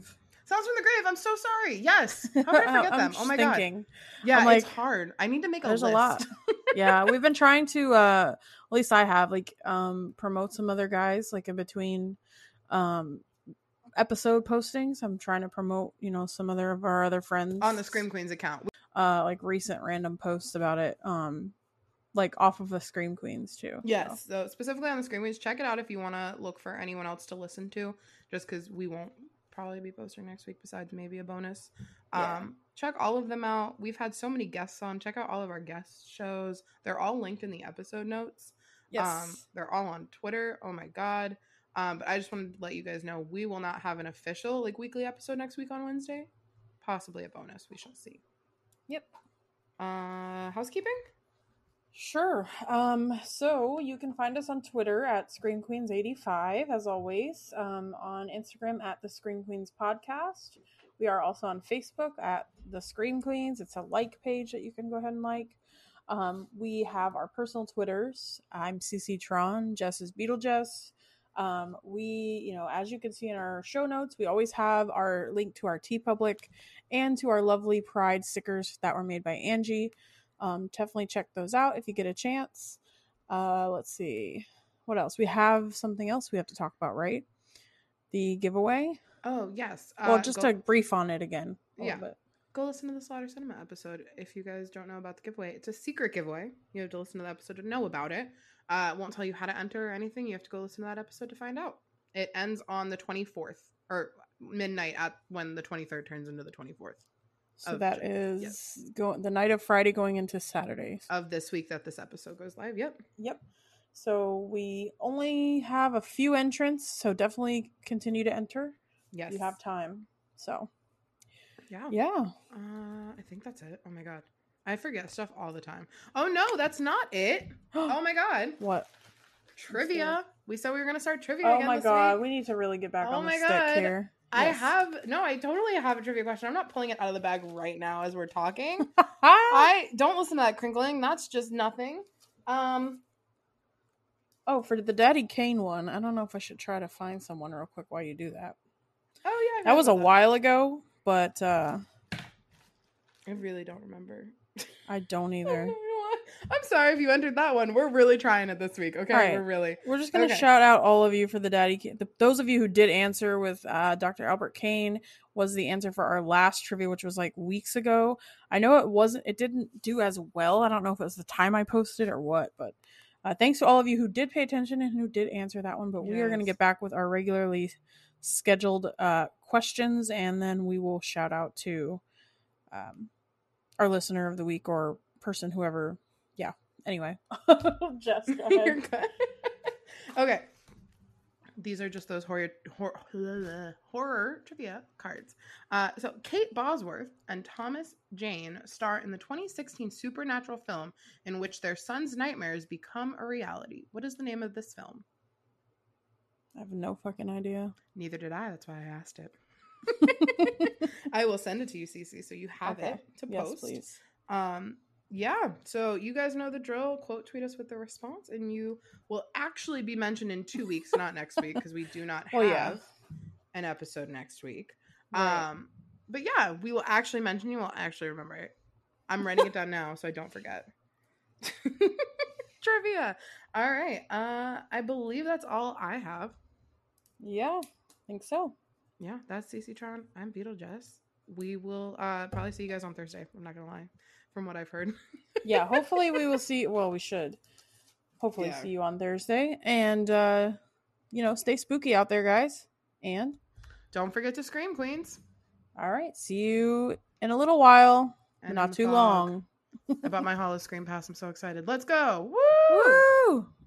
Speaker 6: Sounds from the Grave. I'm so sorry. Yes. How could I forget
Speaker 5: I'm
Speaker 6: them?
Speaker 5: just
Speaker 6: Oh my
Speaker 5: thinking.
Speaker 6: god. Yeah,
Speaker 5: I'm like,
Speaker 6: it's hard. I need to make a
Speaker 5: there's
Speaker 6: list.
Speaker 5: a lot. Yeah, we've been trying to. Uh, at least I have like um promote some other guys like in between um episode postings. I'm trying to promote you know some other of our other friends
Speaker 6: On the Scream Queens account.
Speaker 5: uh like recent random posts about it um like off of the Scream Queens too.
Speaker 6: Yes.
Speaker 5: So.
Speaker 6: So specifically on the Scream Queens, check it out if you want to look for anyone else to listen to. Just because we won't probably be posting next week besides maybe a bonus.
Speaker 5: Yeah.
Speaker 6: Um, check all of them out. We've had so many guests on. Check out all of our guest shows. They're all linked in the episode notes.
Speaker 5: Yes.
Speaker 6: Um, they're all on Twitter. Oh my god. Um, but I just wanted to let you guys know we will not have an official like weekly episode next week on Wednesday. Possibly a bonus. We shall see.
Speaker 5: Yep.
Speaker 6: Uh, housekeeping?
Speaker 5: Sure. Um, so you can find us on Twitter at Scream Queens eighty-five, as always. Um, on Instagram at the Scream Queens Podcast. We are also on Facebook at the Scream Queens. It's a like page that you can go ahead and like. Um, we have our personal Twitters. I'm C C Tron. Jess is Beetlejuice. Um, we, you know, as you can see in our show notes, we always have our link to our TeePublic and to our lovely Pride stickers that were made by Angie. Um, definitely check those out if you get a chance. Uh, let's see. What else? We have something else we have to talk about, right? The giveaway.
Speaker 6: Oh, yes. Uh,
Speaker 5: Well, just
Speaker 6: go,
Speaker 5: a brief on it again. A
Speaker 6: Yeah.
Speaker 5: little bit.
Speaker 6: go listen to the Slaughter Cinema episode if you guys don't know about the giveaway. It's a secret giveaway. You have to listen to the episode to know about it. Uh, it won't tell you how to enter or anything. You have to go listen to that episode to find out. It ends on the twenty-fourth or midnight at when the twenty-third turns into the twenty-fourth.
Speaker 5: So
Speaker 6: Of-
Speaker 5: that is
Speaker 6: yes.
Speaker 5: go- the night of Friday going into Saturday.
Speaker 6: Of this week that this episode goes live. Yep.
Speaker 5: Yep. So we only have a few entrants, so definitely continue to enter.
Speaker 6: Yes.
Speaker 5: You have time. So
Speaker 6: Yeah.
Speaker 5: yeah.
Speaker 6: Uh, I think that's it. Oh my god. I forget stuff all the time. Oh no, that's not it. Oh my god.
Speaker 5: What?
Speaker 6: Trivia. We said we were going to start trivia
Speaker 5: Oh
Speaker 6: again
Speaker 5: my
Speaker 6: this
Speaker 5: god,
Speaker 6: week.
Speaker 5: we need to really get back
Speaker 6: Oh
Speaker 5: on the
Speaker 6: my
Speaker 5: stick
Speaker 6: God.
Speaker 5: here.
Speaker 6: I
Speaker 5: Yes.
Speaker 6: have no, I totally have a trivia question. I'm not pulling it out of the bag right now as we're talking.
Speaker 5: I
Speaker 6: I don't listen to that crinkling. That's just nothing. Um,
Speaker 5: oh, for the Daddy Kane one, I don't know if I should try to find someone real quick while you do that.
Speaker 6: oh yeah, I
Speaker 5: That was a
Speaker 6: forgot about
Speaker 5: while ago, but uh
Speaker 6: that. I really don't remember.
Speaker 5: I don't either.
Speaker 6: I'm sorry if you entered that one. We're really trying it this week. Okay,
Speaker 5: All right.
Speaker 6: we're really.
Speaker 5: We're just gonna
Speaker 6: Okay.
Speaker 5: shout out all of you for the Daddy Kane. The, those of you who did answer with uh, Doctor Albert Kane was the answer for our last trivia, which was like weeks ago. I know it wasn't. It didn't do as well. I don't know if it was the time I posted or what, but uh, thanks to all of you who did pay attention and who did answer that one. But we are gonna
Speaker 6: Yes.
Speaker 5: get back with our regularly scheduled uh, questions, and then we will shout out to um, our listener of the week or person, whoever. Yeah. Anyway, Jess, go
Speaker 6: You're
Speaker 5: ahead.
Speaker 6: good. Okay. These are just those horror horror, horror trivia cards. Uh, so Kate Bosworth and Thomas Jane star in the twenty sixteen supernatural film in which their son's nightmares become a reality. What is the name of this film?
Speaker 5: I have no fucking idea.
Speaker 6: Neither did I. That's why I asked it. I will send it to you, Cece, so you have
Speaker 5: Okay.
Speaker 6: it to
Speaker 5: Yes,
Speaker 6: post.
Speaker 5: please.
Speaker 6: Um, yeah, so you guys know the drill. Quote tweet us with the response, and you will actually be mentioned in two weeks, not next week, because we do not have
Speaker 5: Well, yeah.
Speaker 6: an episode next week.
Speaker 5: Right.
Speaker 6: Um, but yeah, we will actually mention you. We'll actually remember it. I'm writing it down now, so I don't forget. Trivia. All right. Uh, I believe that's all I have.
Speaker 5: Yeah, I think so.
Speaker 6: Yeah, that's CC Tron. I'm Beetlejuice. We will uh probably see you guys on Thursday. I'm not gonna lie, from what I've heard.
Speaker 5: Yeah, hopefully we will see. Well, we should hopefully
Speaker 6: Yeah.
Speaker 5: see you on Thursday. And, uh, you know, stay spooky out there, guys. And,
Speaker 6: Don't forget to scream, Queens.
Speaker 5: all right, see you in a little while.
Speaker 6: And in
Speaker 5: Not
Speaker 6: the
Speaker 5: too
Speaker 6: fog.
Speaker 5: long.
Speaker 6: I bought my Hollow Scream Pass. I'm so excited. Let's go. Woo!
Speaker 5: Woo!